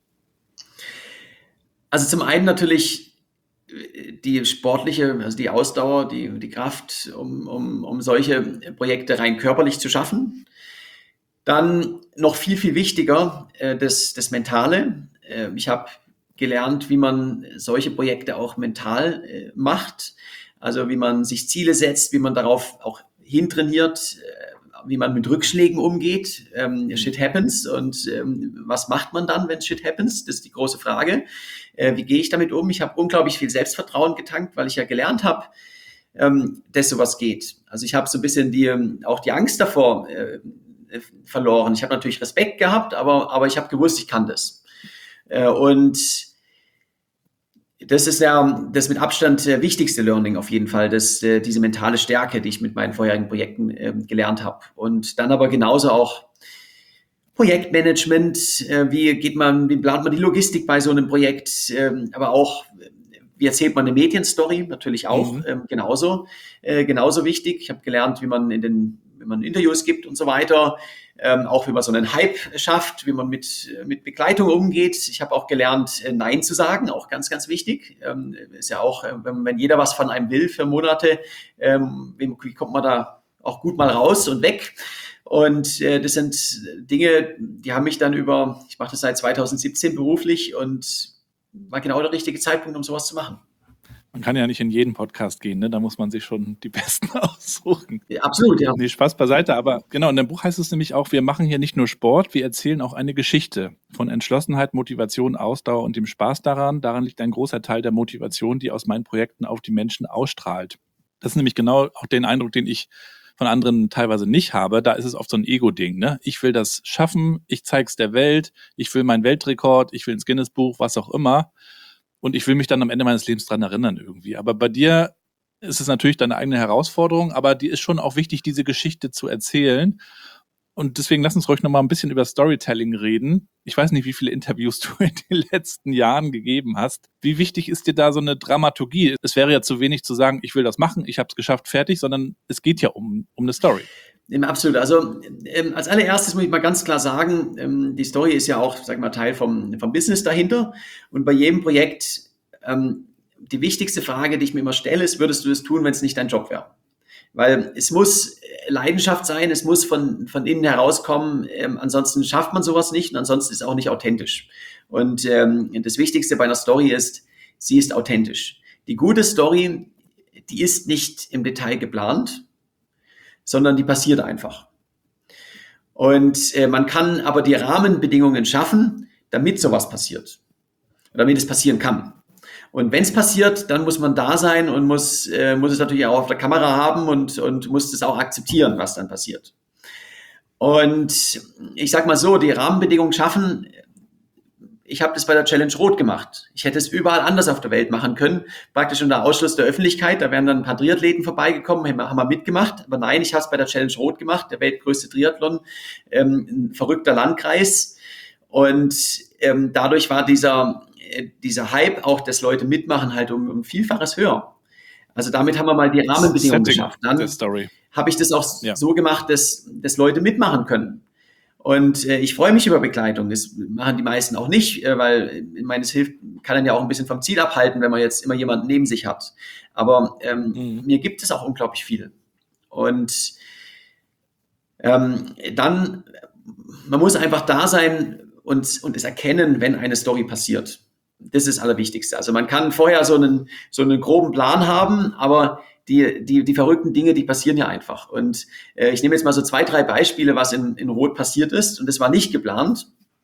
Also zum einen natürlich die sportliche, also die Ausdauer, die Kraft, um solche Projekte rein körperlich zu schaffen. Dann noch viel, viel wichtiger, das Mentale. Ich habe gelernt, wie man solche Projekte auch mental macht. Also wie man sich Ziele setzt, wie man darauf auch hintrainiert, wie man mit Rückschlägen umgeht. Shit happens. Und was macht man dann, wenn Shit happens? Das ist die große Frage. Wie gehe ich damit um? Ich habe unglaublich viel Selbstvertrauen getankt, weil ich ja gelernt habe, dass sowas geht. Also ich habe so ein bisschen auch die Angst davor verloren. Ich habe natürlich Respekt gehabt, aber ich habe gewusst, ich kann das. Und das ist ja das mit Abstand wichtigste Learning auf jeden Fall, diese mentale Stärke, die ich mit meinen vorherigen Projekten gelernt habe. Und dann aber genauso auch Projektmanagement, wie plant man die Logistik bei so einem Projekt, aber auch, wie erzählt man eine Medienstory, natürlich auch genauso wichtig. Ich habe gelernt, wie man Interviews gibt und so weiter, auch wie man so einen Hype schafft, wie man mit Begleitung umgeht. Ich habe auch gelernt, Nein zu sagen, auch ganz, ganz wichtig. Ist ja auch, wenn jeder was von einem will für Monate, wie kommt man da auch gut mal raus und weg? Und das sind Dinge, die haben mich dann ich mache das seit 2017 beruflich und war genau der richtige Zeitpunkt, um sowas zu machen. Man kann ja nicht in jeden Podcast gehen, ne? Da muss man sich schon die Besten aussuchen. Ja, absolut, ja. Nee, Spaß beiseite, aber genau, in dem Buch heißt es nämlich auch, wir machen hier nicht nur Sport, wir erzählen auch eine Geschichte von Entschlossenheit, Motivation, Ausdauer und dem Spaß daran. Daran liegt ein großer Teil der Motivation, die aus meinen Projekten auf die Menschen ausstrahlt. Das ist nämlich genau auch den Eindruck, den ich von anderen teilweise nicht habe. Da ist es oft so ein Ego-Ding, ne? Ich will das schaffen, ich zeig's der Welt, ich will meinen Weltrekord, ich will ins Guinness-Buch, was auch immer. Und ich will mich dann am Ende meines Lebens dran erinnern irgendwie. Aber bei dir ist es natürlich deine eigene Herausforderung, aber die ist schon auch wichtig, diese Geschichte zu erzählen. Und deswegen lass uns ruhig noch mal ein bisschen über Storytelling reden. Ich weiß nicht, wie viele Interviews du in den letzten Jahren gegeben hast. Wie wichtig ist dir da so eine Dramaturgie? Es wäre ja zu wenig zu sagen, ich will das machen, ich habe es geschafft, fertig, sondern es geht ja um eine Story. Absolut. Also als allererstes muss ich mal ganz klar sagen, die Story ist ja auch, sag mal, Teil vom Business dahinter. Und bei jedem Projekt, die wichtigste Frage, die ich mir immer stelle, ist, würdest du das tun, wenn es nicht dein Job wäre? Weil es muss Leidenschaft sein, es muss von innen herauskommen, ansonsten schafft man sowas nicht und ansonsten ist es auch nicht authentisch. Und das Wichtigste bei einer Story ist, sie ist authentisch. Die gute Story, die ist nicht im Detail geplant, sondern die passiert einfach. Und man kann aber die Rahmenbedingungen schaffen, damit sowas passiert, damit es passieren kann. Und wenn es passiert, dann muss man da sein und muss es natürlich auch auf der Kamera haben und muss das auch akzeptieren, was dann passiert. Und ich sag mal so, die Rahmenbedingungen schaffen. Ich habe das bei der Challenge Rot gemacht. Ich hätte es überall anders auf der Welt machen können, praktisch unter Ausschluss der Öffentlichkeit. Da wären dann ein paar Triathleten vorbeigekommen, haben wir mitgemacht. Aber nein, ich habe es bei der Challenge Rot gemacht, der weltgrößte Triathlon, ein verrückter Landkreis. Und dadurch war dieser Hype, auch dass Leute mitmachen, halt um Vielfaches höher. Also damit haben wir mal die Rahmenbedingungen geschafft. Dann habe ich das auch so gemacht, dass Leute mitmachen können. Und ich freue mich über Begleitung. Das machen die meisten auch nicht, weil ich meine, es kann dann ja auch ein bisschen vom Ziel abhalten, wenn man jetzt immer jemanden neben sich hat. Aber mir gibt es auch unglaublich viel. Und dann, man muss einfach da sein und es erkennen, wenn eine Story passiert. Das ist das Allerwichtigste. Also man kann vorher so einen groben Plan haben, aber die verrückten Dinge, die passieren ja einfach. Und ich nehme jetzt mal so 2, 3 Beispiele, was in Rot passiert ist. Und das war nicht geplant.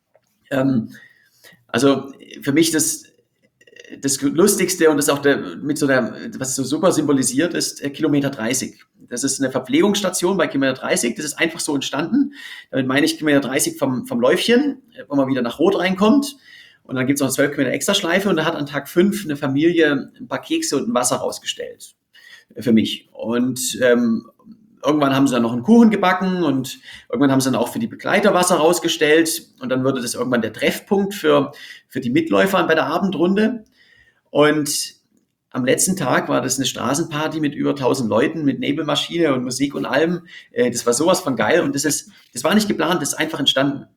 Also für mich das Lustigste und das auch was so super symbolisiert ist, Kilometer 30. Das ist eine Verpflegungsstation bei Kilometer 30. Das ist einfach so entstanden. Damit meine ich Kilometer 30 vom Läufchen, wo man wieder nach Rot reinkommt. Und dann gibt es noch 12 Kilometer Extraschleife. Und da hat an Tag 5 eine Familie ein paar Kekse und ein Wasser rausgestellt. Für mich. Und irgendwann haben sie dann noch einen Kuchen gebacken und irgendwann haben sie dann auch für die Begleiter Wasser rausgestellt und dann wurde das irgendwann der Treffpunkt für die Mitläufer bei der Abendrunde. Und am letzten Tag war das eine Straßenparty mit über 1000 Leuten, mit Nebelmaschine und Musik und allem. Das war sowas von geil und das war nicht geplant, das ist einfach entstanden.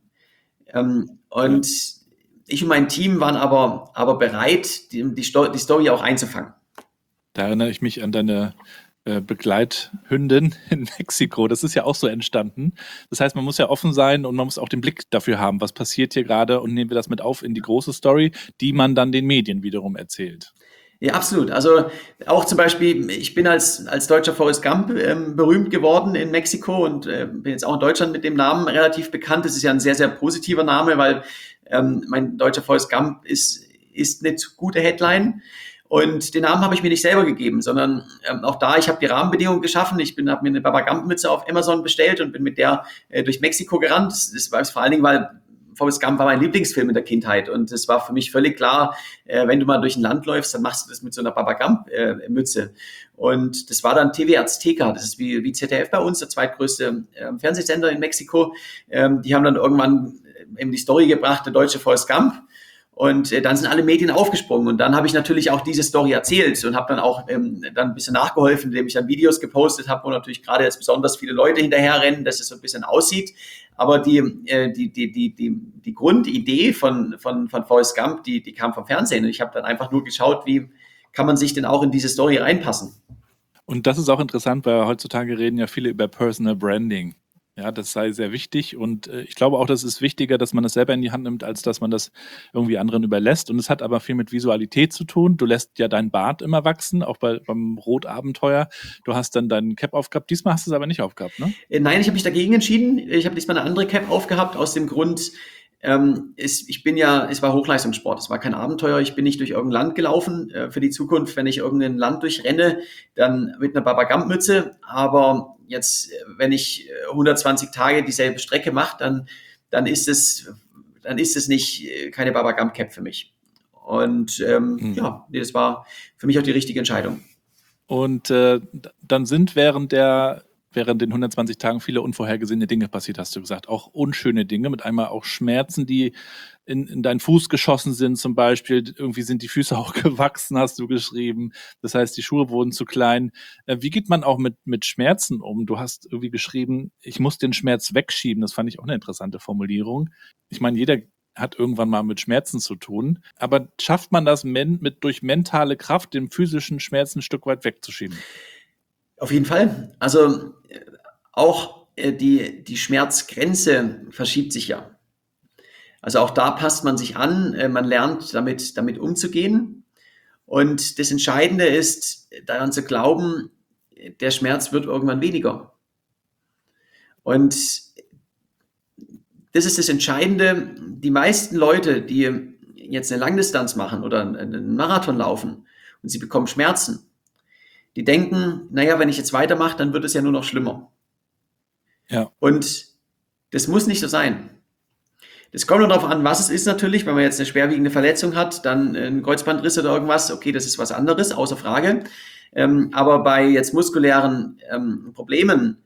Und ich und mein Team waren aber bereit, die Story auch einzufangen. Da erinnere ich mich an deine Begleithündin in Mexiko. Das ist ja auch so entstanden. Das heißt, man muss ja offen sein und man muss auch den Blick dafür haben, was passiert hier gerade und nehmen wir das mit auf in die große Story, die man dann den Medien wiederum erzählt. Ja, absolut. Also auch zum Beispiel, ich bin als deutscher Forrest Gump berühmt geworden in Mexiko und bin jetzt auch in Deutschland mit dem Namen relativ bekannt. Das ist ja ein sehr, sehr positiver Name, weil mein deutscher Forrest Gump ist eine gute Headline. Und den Namen habe ich mir nicht selber gegeben, sondern auch da, ich habe die Rahmenbedingungen geschaffen. Ich habe mir eine Baba Gump-Mütze auf Amazon bestellt und bin mit der durch Mexiko gerannt. Das war vor allen Dingen, weil Forrest Gump war mein Lieblingsfilm in der Kindheit. Und es war für mich völlig klar, wenn du mal durch ein Land läufst, dann machst du das mit so einer Baba Gump-Mütze. Und das war dann TV Azteca. Das ist wie ZDF bei uns, der zweitgrößte Fernsehsender in Mexiko. Die haben dann irgendwann eben die Story gebracht, der deutsche Forrest Gump. Und dann sind alle Medien aufgesprungen und dann habe ich natürlich auch diese Story erzählt und habe dann auch dann ein bisschen nachgeholfen, indem ich dann Videos gepostet habe, wo natürlich gerade jetzt besonders viele Leute hinterherrennen, dass es so ein bisschen aussieht. Aber die Grundidee von Forrest Gump, die kam vom Fernsehen und ich habe dann einfach nur geschaut, wie kann man sich denn auch in diese Story reinpassen. Und das ist auch interessant, weil heutzutage reden ja viele über Personal Branding. Ja, das sei sehr wichtig und ich glaube auch, das ist wichtiger, dass man das selber in die Hand nimmt, als dass man das irgendwie anderen überlässt. Und es hat aber viel mit Visualität zu tun. Du lässt ja deinen Bart immer wachsen, auch beim Rotabenteuer. Du hast dann deinen Cap aufgehabt. Diesmal hast du es aber nicht aufgehabt, ne? Nein, ich habe mich dagegen entschieden. Ich habe diesmal eine andere Cap aufgehabt, aus dem Grund, es war Hochleistungssport, es war kein Abenteuer, ich bin nicht durch irgendein Land gelaufen. Für die Zukunft, wenn ich irgendein Land durchrenne, dann mit einer Baba Gump-Mütze, aber jetzt, wenn ich 120 Tage dieselbe Strecke mache, dann ist es nicht keine Baba Gump Cap für mich. Und das war für mich auch die richtige Entscheidung. Und dann sind während den 120 Tagen viele unvorhergesehene Dinge passiert, hast du gesagt. Auch unschöne Dinge, mit einmal auch Schmerzen, die in deinen Fuß geschossen sind zum Beispiel. Irgendwie sind die Füße auch gewachsen, hast du geschrieben. Das heißt, die Schuhe wurden zu klein. Wie geht man auch mit Schmerzen um? Du hast irgendwie geschrieben, ich muss den Schmerz wegschieben. Das fand ich auch eine interessante Formulierung. Ich meine, jeder hat irgendwann mal mit Schmerzen zu tun. Aber schafft man das durch mentale Kraft, den physischen Schmerz ein Stück weit wegzuschieben? Auf jeden Fall. Also auch die Schmerzgrenze verschiebt sich ja. Also auch da passt man sich an, man lernt damit umzugehen. Und das Entscheidende ist, daran zu glauben, der Schmerz wird irgendwann weniger. Und das ist das Entscheidende. Die meisten Leute, die jetzt eine Langdistanz machen oder einen Marathon laufen und sie bekommen Schmerzen, die denken, naja, wenn ich jetzt weitermache, dann wird es ja nur noch schlimmer. Ja. Und das muss nicht so sein. Das kommt nur darauf an, was es ist natürlich. Wenn man jetzt eine schwerwiegende Verletzung hat, dann ein Kreuzbandriss oder irgendwas, okay, das ist was anderes, außer Frage. Aber bei jetzt muskulären Problemen,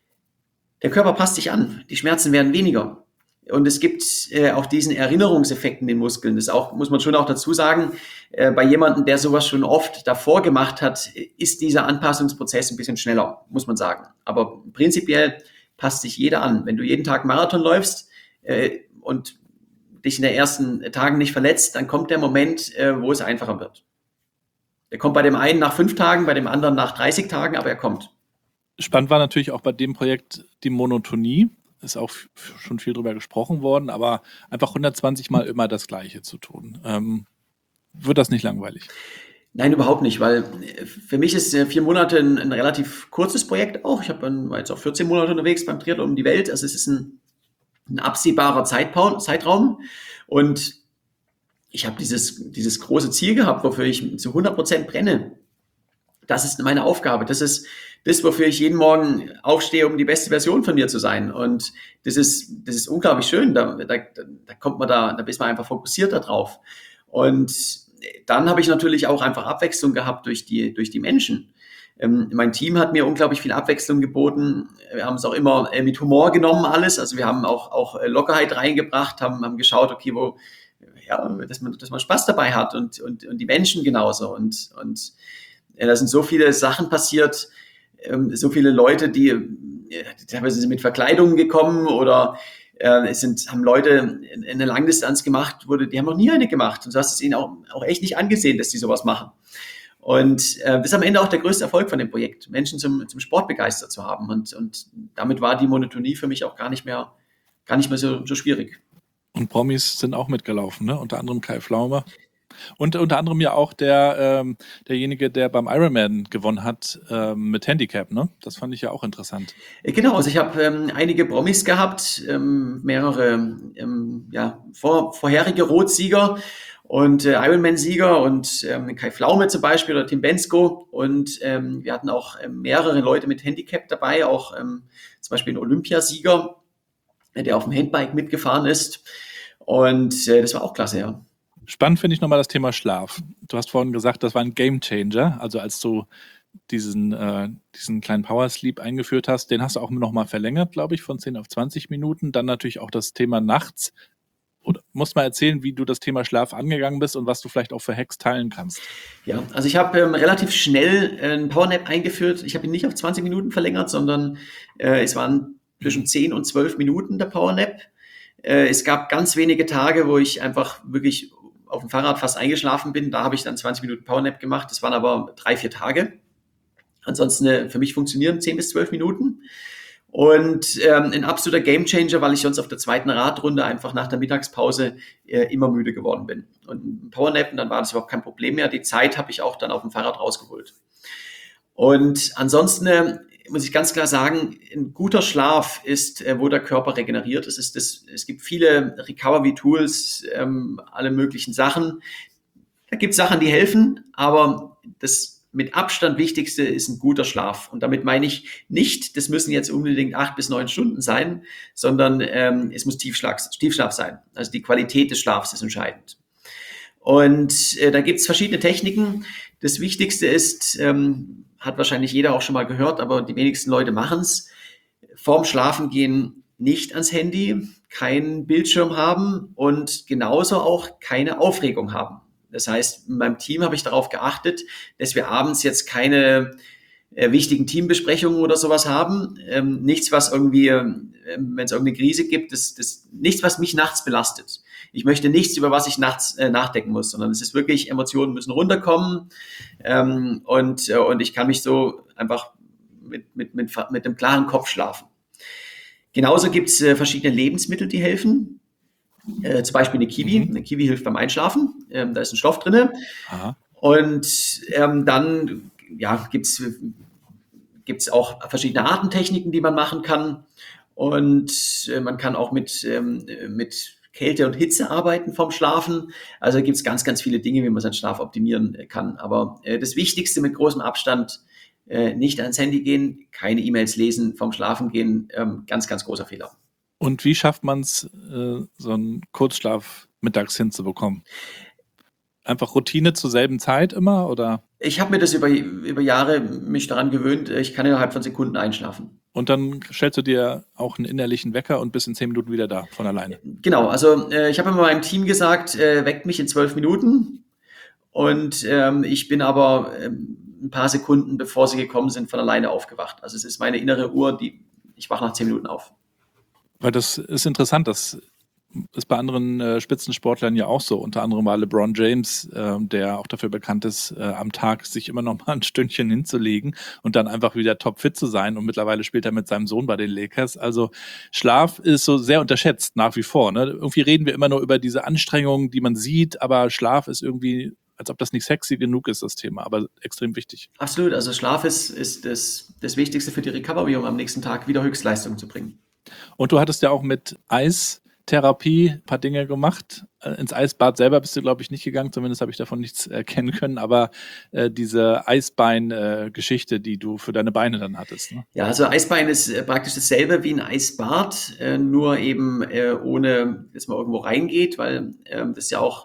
der Körper passt sich an, die Schmerzen werden weniger. Und es gibt auch diesen Erinnerungseffekt in den Muskeln. Das auch, muss man schon auch dazu sagen, bei jemandem, der sowas schon oft davor gemacht hat, ist dieser Anpassungsprozess ein bisschen schneller, muss man sagen. Aber prinzipiell passt sich jeder an. Wenn du jeden Tag Marathon läufst und dich in den ersten Tagen nicht verletzt, dann kommt der Moment, wo es einfacher wird. Der kommt bei dem einen nach 5 Tagen, bei dem anderen nach 30 Tagen, aber er kommt. Spannend war natürlich auch bei dem Projekt die Monotonie. Ist auch schon viel drüber gesprochen worden, aber einfach 120 Mal immer das Gleiche zu tun. Wird das nicht langweilig? Nein, überhaupt nicht, weil für mich ist 4 Monate ein relativ kurzes Projekt auch. Ich war jetzt auch 14 Monate unterwegs beim Triathlon um die Welt. Also es ist ein absehbarer Zeitraum. Und ich habe dieses große Ziel gehabt, wofür ich zu 100% brenne. Das ist meine Aufgabe. Das ist das, wofür ich jeden Morgen aufstehe, um die beste Version von mir zu sein. Und das ist unglaublich schön. Da ist man einfach fokussiert darauf. Und dann habe ich natürlich auch einfach Abwechslung gehabt durch die Menschen. Mein Team hat mir unglaublich viel Abwechslung geboten. Wir haben es auch immer mit Humor genommen alles. Also wir haben auch Lockerheit reingebracht, haben geschaut, okay, dass man Spaß dabei hat und die Menschen genauso. Und da sind so viele Sachen passiert, so viele Leute, die teilweise sind mit Verkleidungen gekommen oder haben Leute eine Langdistanz gemacht, die haben noch nie eine gemacht. Und du hast es ihnen auch echt nicht angesehen, dass die sowas machen. Und das ist am Ende auch der größte Erfolg von dem Projekt, Menschen zum Sport begeistert zu haben. Und damit war die Monotonie für mich auch gar nicht mehr so schwierig. Und Promis sind auch mitgelaufen, ne? Unter anderem Kai Pflaume. Und unter anderem ja auch derjenige, der beim Ironman gewonnen hat mit Handicap, ne? Das fand ich ja auch interessant. Genau, also ich habe einige Promis gehabt, mehrere vorherige Rotsieger und Ironman-Sieger und Kai Pflaume zum Beispiel oder Tim Bensko. Und wir hatten auch mehrere Leute mit Handicap dabei, auch zum Beispiel ein Olympiasieger, der auf dem Handbike mitgefahren ist. Und das war auch klasse, ja. Spannend finde ich nochmal das Thema Schlaf. Du hast vorhin gesagt, das war ein Gamechanger. Also als du diesen kleinen Power-Sleep eingeführt hast, den hast du auch nochmal verlängert, glaube ich, von 10 auf 20 Minuten. Dann natürlich auch das Thema nachts. Oder musst mal erzählen, wie du das Thema Schlaf angegangen bist und was du vielleicht auch für Hacks teilen kannst. Ja, also ich habe relativ schnell einen Powernap eingeführt. Ich habe ihn nicht auf 20 Minuten verlängert, sondern es waren zwischen 10 und 12 Minuten der Powernap. Es gab ganz wenige Tage, wo ich einfach wirklich auf dem Fahrrad fast eingeschlafen bin. Da habe ich dann 20 Minuten Powernap gemacht. Das waren aber 3-4 Tage. Ansonsten für mich funktionieren 10 bis 12 Minuten. Und ein absoluter Gamechanger, weil ich sonst auf der zweiten Radrunde einfach nach der Mittagspause immer müde geworden bin. Und ein Powernap, und dann war das überhaupt kein Problem mehr. Die Zeit habe ich auch dann auf dem Fahrrad rausgeholt. Und ansonsten muss ich ganz klar sagen, ein guter Schlaf ist, wo der Körper regeneriert. Es gibt viele Recovery-Tools, alle möglichen Sachen. Da gibt es Sachen, die helfen, aber das mit Abstand Wichtigste ist ein guter Schlaf. Und damit meine ich nicht, das müssen jetzt unbedingt 8 bis 9 Stunden sein, sondern es muss Tiefschlaf sein. Also die Qualität des Schlafs ist entscheidend. Und da gibt es verschiedene Techniken. Das Wichtigste ist, hat wahrscheinlich jeder auch schon mal gehört, aber die wenigsten Leute machen es. Vorm Schlafengehen nicht ans Handy, keinen Bildschirm haben und genauso auch keine Aufregung haben. Das heißt, in meinem Team habe ich darauf geachtet, dass wir abends jetzt keine wichtigen Teambesprechungen oder sowas haben. Nichts, was irgendwie, wenn es irgendeine Krise gibt, nichts, was mich nachts belastet. Ich möchte nichts, über was ich nachts nachdenken muss, sondern es ist wirklich, Emotionen müssen runterkommen und ich kann mich so einfach mit einem klaren Kopf schlafen. Genauso gibt es verschiedene Lebensmittel, die helfen. Zum Beispiel eine Kiwi. Eine Kiwi hilft beim Einschlafen. Da ist ein Stoff drin. Aha. Und dann gibt's auch verschiedene Atemtechniken, die man machen kann. Und man kann auch mit Kälte und Hitze arbeiten vom Schlafen. Also gibt es ganz, ganz viele Dinge, wie man seinen Schlaf optimieren kann. Aber das Wichtigste mit großem Abstand, nicht ans Handy gehen, keine E-Mails lesen, vom Schlafen gehen, ganz, ganz großer Fehler. Und wie schafft man es, so einen Kurzschlaf mittags hinzubekommen? Einfach Routine zur selben Zeit immer, oder? Ich habe mir das über Jahre mich daran gewöhnt, ich kann innerhalb von Sekunden einschlafen. Und dann stellst du dir auch einen innerlichen Wecker und bist in 10 Minuten wieder da, von alleine. Genau, also ich habe immer meinem Team gesagt, weckt mich in 12 Minuten. Und ich bin aber ein paar Sekunden, bevor sie gekommen sind, von alleine aufgewacht. Also es ist meine innere Uhr, ich wache nach 10 Minuten auf. Weil das ist interessant, das ist bei anderen Spitzensportlern ja auch so. Unter anderem war LeBron James, der auch dafür bekannt ist, am Tag sich immer noch mal ein Stündchen hinzulegen und dann einfach wieder topfit zu sein. Und mittlerweile spielt er mit seinem Sohn bei den Lakers. Also Schlaf ist so sehr unterschätzt nach wie vor. Ne? Irgendwie reden wir immer nur über diese Anstrengungen, die man sieht, aber Schlaf ist irgendwie, als ob das nicht sexy genug ist, das Thema, aber extrem wichtig. Absolut, also Schlaf ist das Wichtigste für die Recovery, um am nächsten Tag wieder Höchstleistung zu bringen. Und du hattest ja auch mit Eistherapie ein paar Dinge gemacht. Ins Eisbad selber bist du, glaube ich, nicht gegangen, zumindest habe ich davon nichts erkennen können, aber diese Eisbein-Geschichte, die du für deine Beine dann hattest. Ne? Ja, also Eisbein ist praktisch dasselbe wie ein Eisbad, nur eben ohne, dass man irgendwo reingeht, weil das ja auch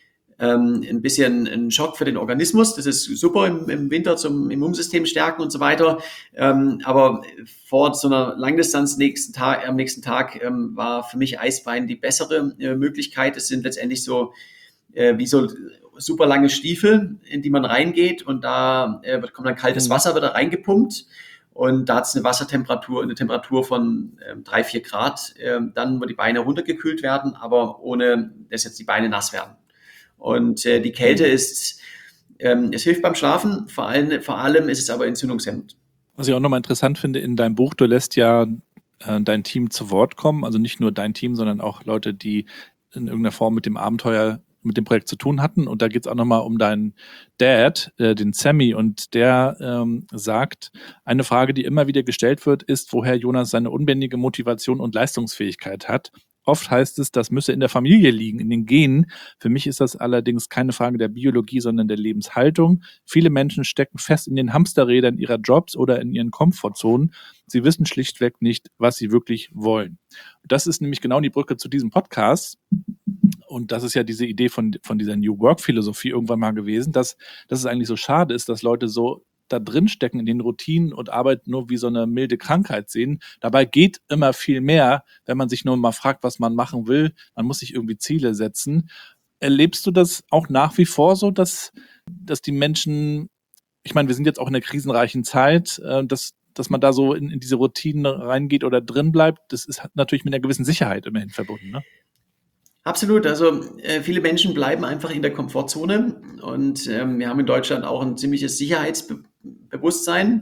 ein bisschen ein Schock für den Organismus. Das ist super im Winter zum Immunsystem stärken und so weiter. Aber vor so einer Langdistanz am nächsten Tag war für mich Eisbein die bessere Möglichkeit. Es sind letztendlich so wie so super lange Stiefel, in die man reingeht und da kommt dann kaltes Wasser wieder reingepumpt. Und da hat es eine Temperatur von 3-4 Grad, dann wo die Beine runtergekühlt werden, aber ohne, dass jetzt die Beine nass werden. Und die Kälte es hilft beim Schlafen, vor allem ist es aber entzündungshemmend. Was ich auch nochmal interessant finde in deinem Buch, du lässt ja dein Team zu Wort kommen, also nicht nur dein Team, sondern auch Leute, die in irgendeiner Form mit dem Abenteuer, mit dem Projekt zu tun hatten. Und da geht es auch nochmal um deinen Dad, den Sammy, und der sagt, eine Frage, die immer wieder gestellt wird, ist, woher Jonas seine unbändige Motivation und Leistungsfähigkeit hat. Oft heißt es, das müsse in der Familie liegen, in den Genen. Für mich ist das allerdings keine Frage der Biologie, sondern der Lebenshaltung. Viele Menschen stecken fest in den Hamsterrädern ihrer Jobs oder in ihren Komfortzonen. Sie wissen schlichtweg nicht, was sie wirklich wollen. Das ist nämlich genau die Brücke zu diesem Podcast. Und das ist ja diese Idee von dieser New Work-Philosophie irgendwann mal gewesen, dass es eigentlich so schade ist, dass Leute so da drin stecken in den Routinen und Arbeit nur wie so eine milde Krankheit sehen. Dabei geht immer viel mehr, wenn man sich nur mal fragt, was man machen will. Man muss sich irgendwie Ziele setzen. Erlebst du das auch nach wie vor so, dass die Menschen, ich meine, wir sind jetzt auch in einer krisenreichen Zeit, dass man da so in diese Routinen reingeht oder drin bleibt? Das ist natürlich mit einer gewissen Sicherheit immerhin verbunden, ne? Absolut, also viele Menschen bleiben einfach in der Komfortzone und wir haben in Deutschland auch ein ziemliches Sicherheitsbewusstsein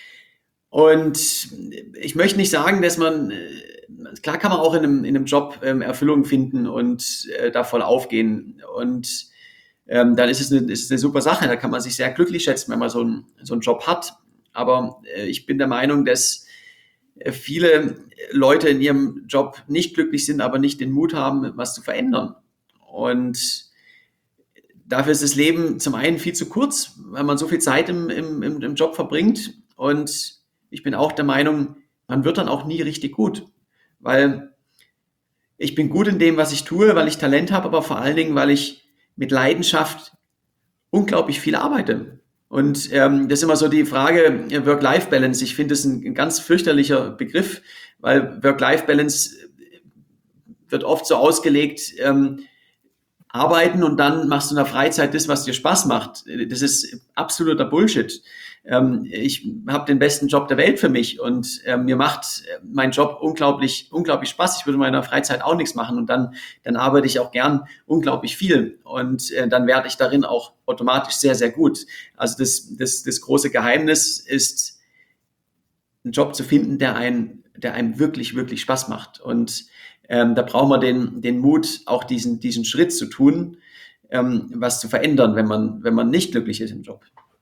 und ich möchte nicht sagen, dass klar kann man auch in einem Job Erfüllung finden und da voll aufgehen und dann ist es eine super Sache, da kann man sich sehr glücklich schätzen, wenn man so einen Job hat, aber ich bin der Meinung, dass viele Leute in ihrem Job nicht glücklich sind, aber nicht den Mut haben, was zu verändern. Und dafür ist das Leben zum einen viel zu kurz, weil man so viel Zeit im Job verbringt. Und ich bin auch der Meinung, man wird dann auch nie richtig gut. Weil ich bin gut in dem, was ich tue, weil ich Talent habe, aber vor allen Dingen, weil ich mit Leidenschaft unglaublich viel arbeite. Und das ist immer so die Frage Work-Life-Balance. Ich finde das ein ganz fürchterlicher Begriff, weil Work-Life-Balance wird oft so ausgelegt, arbeiten und dann machst du in der Freizeit das, was dir Spaß macht. Das ist absoluter Bullshit. Ich habe den besten Job der Welt für mich und mir macht mein Job unglaublich, unglaublich Spaß. Ich würde in meiner Freizeit auch nichts machen und dann arbeite ich auch gern unglaublich viel und dann werde ich darin auch automatisch sehr, sehr gut. Also das große Geheimnis ist, einen Job zu finden, der einem wirklich, wirklich Spaß macht. Und da braucht man den Mut, auch diesen Schritt zu tun, was zu verändern, wenn man nicht glücklich ist im Job.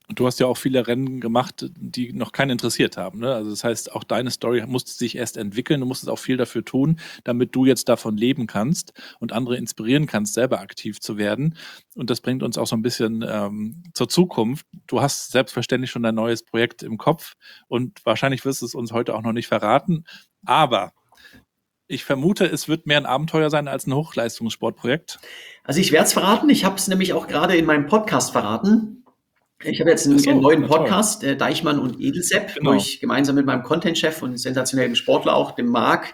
Du hast ja auch viele Rennen gemacht, die noch keinen interessiert haben, ne? Also das heißt, auch deine Story musste sich erst entwickeln. Du musstest auch viel dafür tun, damit du jetzt davon leben kannst und andere inspirieren kannst, selber aktiv zu werden. Und das bringt uns auch so ein bisschen zur Zukunft. Du hast selbstverständlich schon dein neues Projekt im Kopf und wahrscheinlich wirst du es uns heute auch noch nicht verraten. Aber ich vermute, es wird mehr ein Abenteuer sein als ein Hochleistungssportprojekt. Also ich werde es verraten. Ich habe es nämlich auch gerade in meinem Podcast verraten. Ich habe jetzt einen neuen Podcast, Deichmann und Edelsepp, Genau. wo ich gemeinsam mit meinem Content-Chef und sensationellen Sportler auch, dem Marc,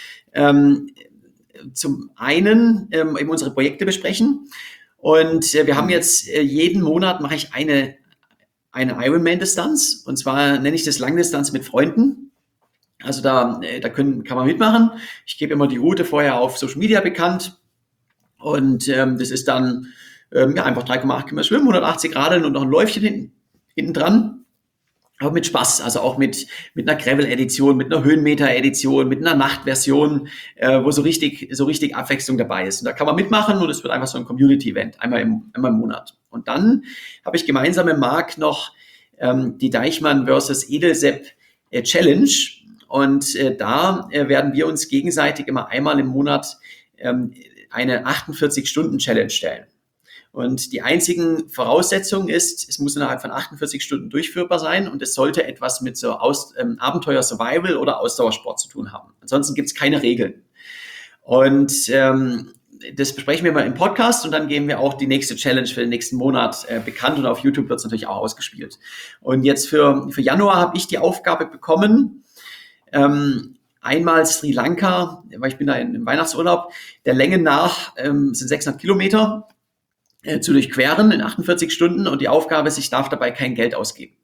zum einen eben unsere Projekte besprechen. Und wir haben jetzt jeden Monat mache ich eine Ironman-Distanz. Und zwar nenne ich das Langdistanz mit Freunden. Also da kann man mitmachen. Ich gebe immer die Route vorher auf Social Media bekannt. Und das ist dann einfach 3,8 Kilometer schwimmen, 180 Grad und noch ein Läufchen hinten dran. Aber mit Spaß, also auch mit einer Gravel-Edition, mit einer Höhenmeter-Edition, mit einer Nachtversion, wo so richtig Abwechslung dabei ist. Und da kann man mitmachen und es wird einfach so ein Community-Event, einmal im Monat. Und dann habe ich gemeinsam mit Marc noch die Deichmann versus Edelsepp Challenge. Und da werden wir uns gegenseitig immer einmal im Monat eine 48-Stunden-Challenge stellen. Und die einzigen Voraussetzungen ist, es muss innerhalb von 48 Stunden durchführbar sein und es sollte etwas mit so Abenteuer, Survival oder Ausdauersport zu tun haben. Ansonsten gibt es keine Regeln. Und das besprechen wir mal im Podcast und dann geben wir auch die nächste Challenge für den nächsten Monat bekannt und auf YouTube wird es natürlich auch ausgespielt. Und jetzt für Januar habe ich die Aufgabe bekommen, einmal Sri Lanka, weil ich bin da im Weihnachtsurlaub, der Länge nach sind 600 Kilometer zu durchqueren in 48 Stunden und die Aufgabe ist, ich darf dabei kein Geld ausgeben.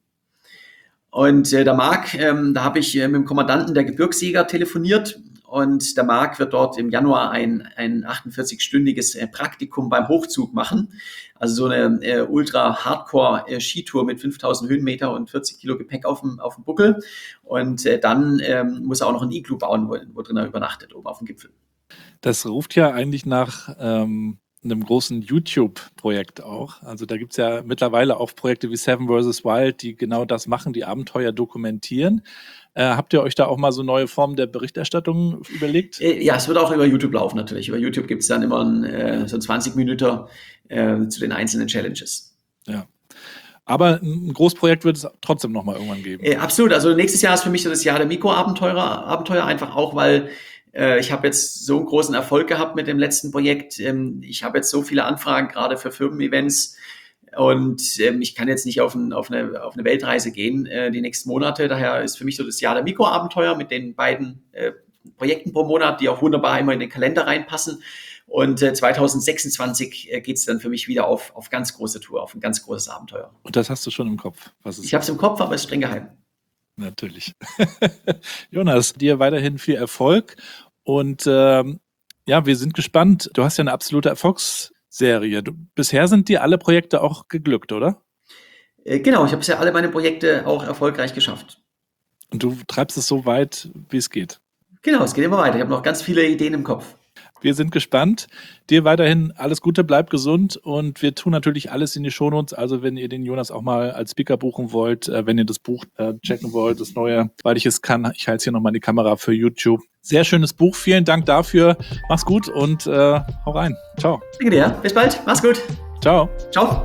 Und der Marc, da habe ich mit dem Kommandanten der Gebirgsjäger telefoniert und der Marc wird dort im Januar ein 48-stündiges Praktikum beim Hochzug machen. Also so eine Ultra-Hardcore-Skitour mit 5000 Höhenmeter und 40 Kilo Gepäck auf dem Buckel. Und dann muss er auch noch ein Iglu bauen, wo drin er übernachtet, oben auf dem Gipfel. Das ruft ja eigentlich nach einem großen YouTube-Projekt auch. Also da gibt es ja mittlerweile auch Projekte wie Seven vs. Wild, die genau das machen, die Abenteuer dokumentieren. Habt ihr euch da auch mal so neue Formen der Berichterstattung überlegt? Ja, es wird auch über YouTube laufen natürlich. Über YouTube gibt es dann immer so 20 Minuten zu den einzelnen Challenges. Ja. Aber ein Großprojekt wird es trotzdem noch mal irgendwann geben. Absolut. Also nächstes Jahr ist für mich so das Jahr der Mikroabenteuer, einfach auch, weil ich habe jetzt so einen großen Erfolg gehabt mit dem letzten Projekt. Ich habe jetzt so viele Anfragen, gerade für Firmen-Events. Und ich kann jetzt nicht auf eine Weltreise gehen die nächsten Monate. Daher ist für mich so das Jahr der Mikroabenteuer mit den beiden Projekten pro Monat, die auch wunderbar immer in den Kalender reinpassen. Und 2026 geht es dann für mich wieder auf ganz große Tour, auf ein ganz großes Abenteuer. Und das hast du schon im Kopf? Ich habe es im Kopf, aber es ist streng geheim. Natürlich. Jonas, dir weiterhin viel Erfolg und wir sind gespannt. Du hast ja eine absolute Erfolgsserie. Bisher sind dir alle Projekte auch geglückt, oder? Genau, ich habe bisher alle meine Projekte auch erfolgreich geschafft. Und du treibst es so weit, wie es geht. Genau, es geht immer weiter. Ich habe noch ganz viele Ideen im Kopf. Wir sind gespannt. Dir weiterhin alles Gute, bleib gesund und wir tun natürlich alles in die Shownotes. Also wenn ihr den Jonas auch mal als Speaker buchen wollt, wenn ihr das Buch checken wollt, das neue, weil ich es kann, ich halte hier nochmal die Kamera für YouTube. Sehr schönes Buch, vielen Dank dafür. Mach's gut und hau rein. Ciao. Danke dir, bis bald, mach's gut. Ciao. Ciao.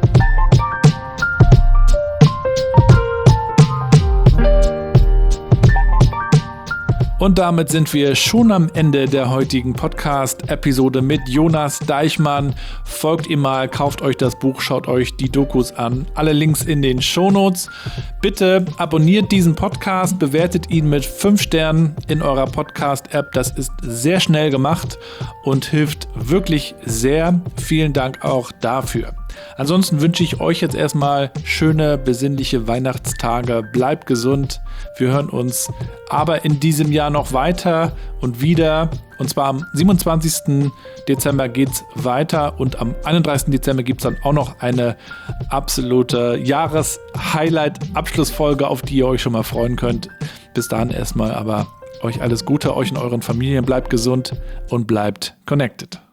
Und damit sind wir schon am Ende der heutigen Podcast-Episode mit Jonas Deichmann. Folgt ihm mal, kauft euch das Buch, schaut euch die Dokus an. Alle Links in den Shownotes. Bitte abonniert diesen Podcast, bewertet ihn mit 5 Sternen in eurer Podcast-App. Das ist sehr schnell gemacht und hilft wirklich sehr. Vielen Dank auch dafür. Ansonsten wünsche ich euch jetzt erstmal schöne, besinnliche Weihnachtstage. Bleibt gesund. Wir hören uns aber in diesem Jahr noch weiter und wieder. Und zwar am 27. Dezember geht es weiter und am 31. Dezember gibt es dann auch noch eine absolute Jahres-Highlight-Abschlussfolge, auf die ihr euch schon mal freuen könnt. Bis dahin erstmal aber euch alles Gute, euch und euren Familien. Bleibt gesund und bleibt connected.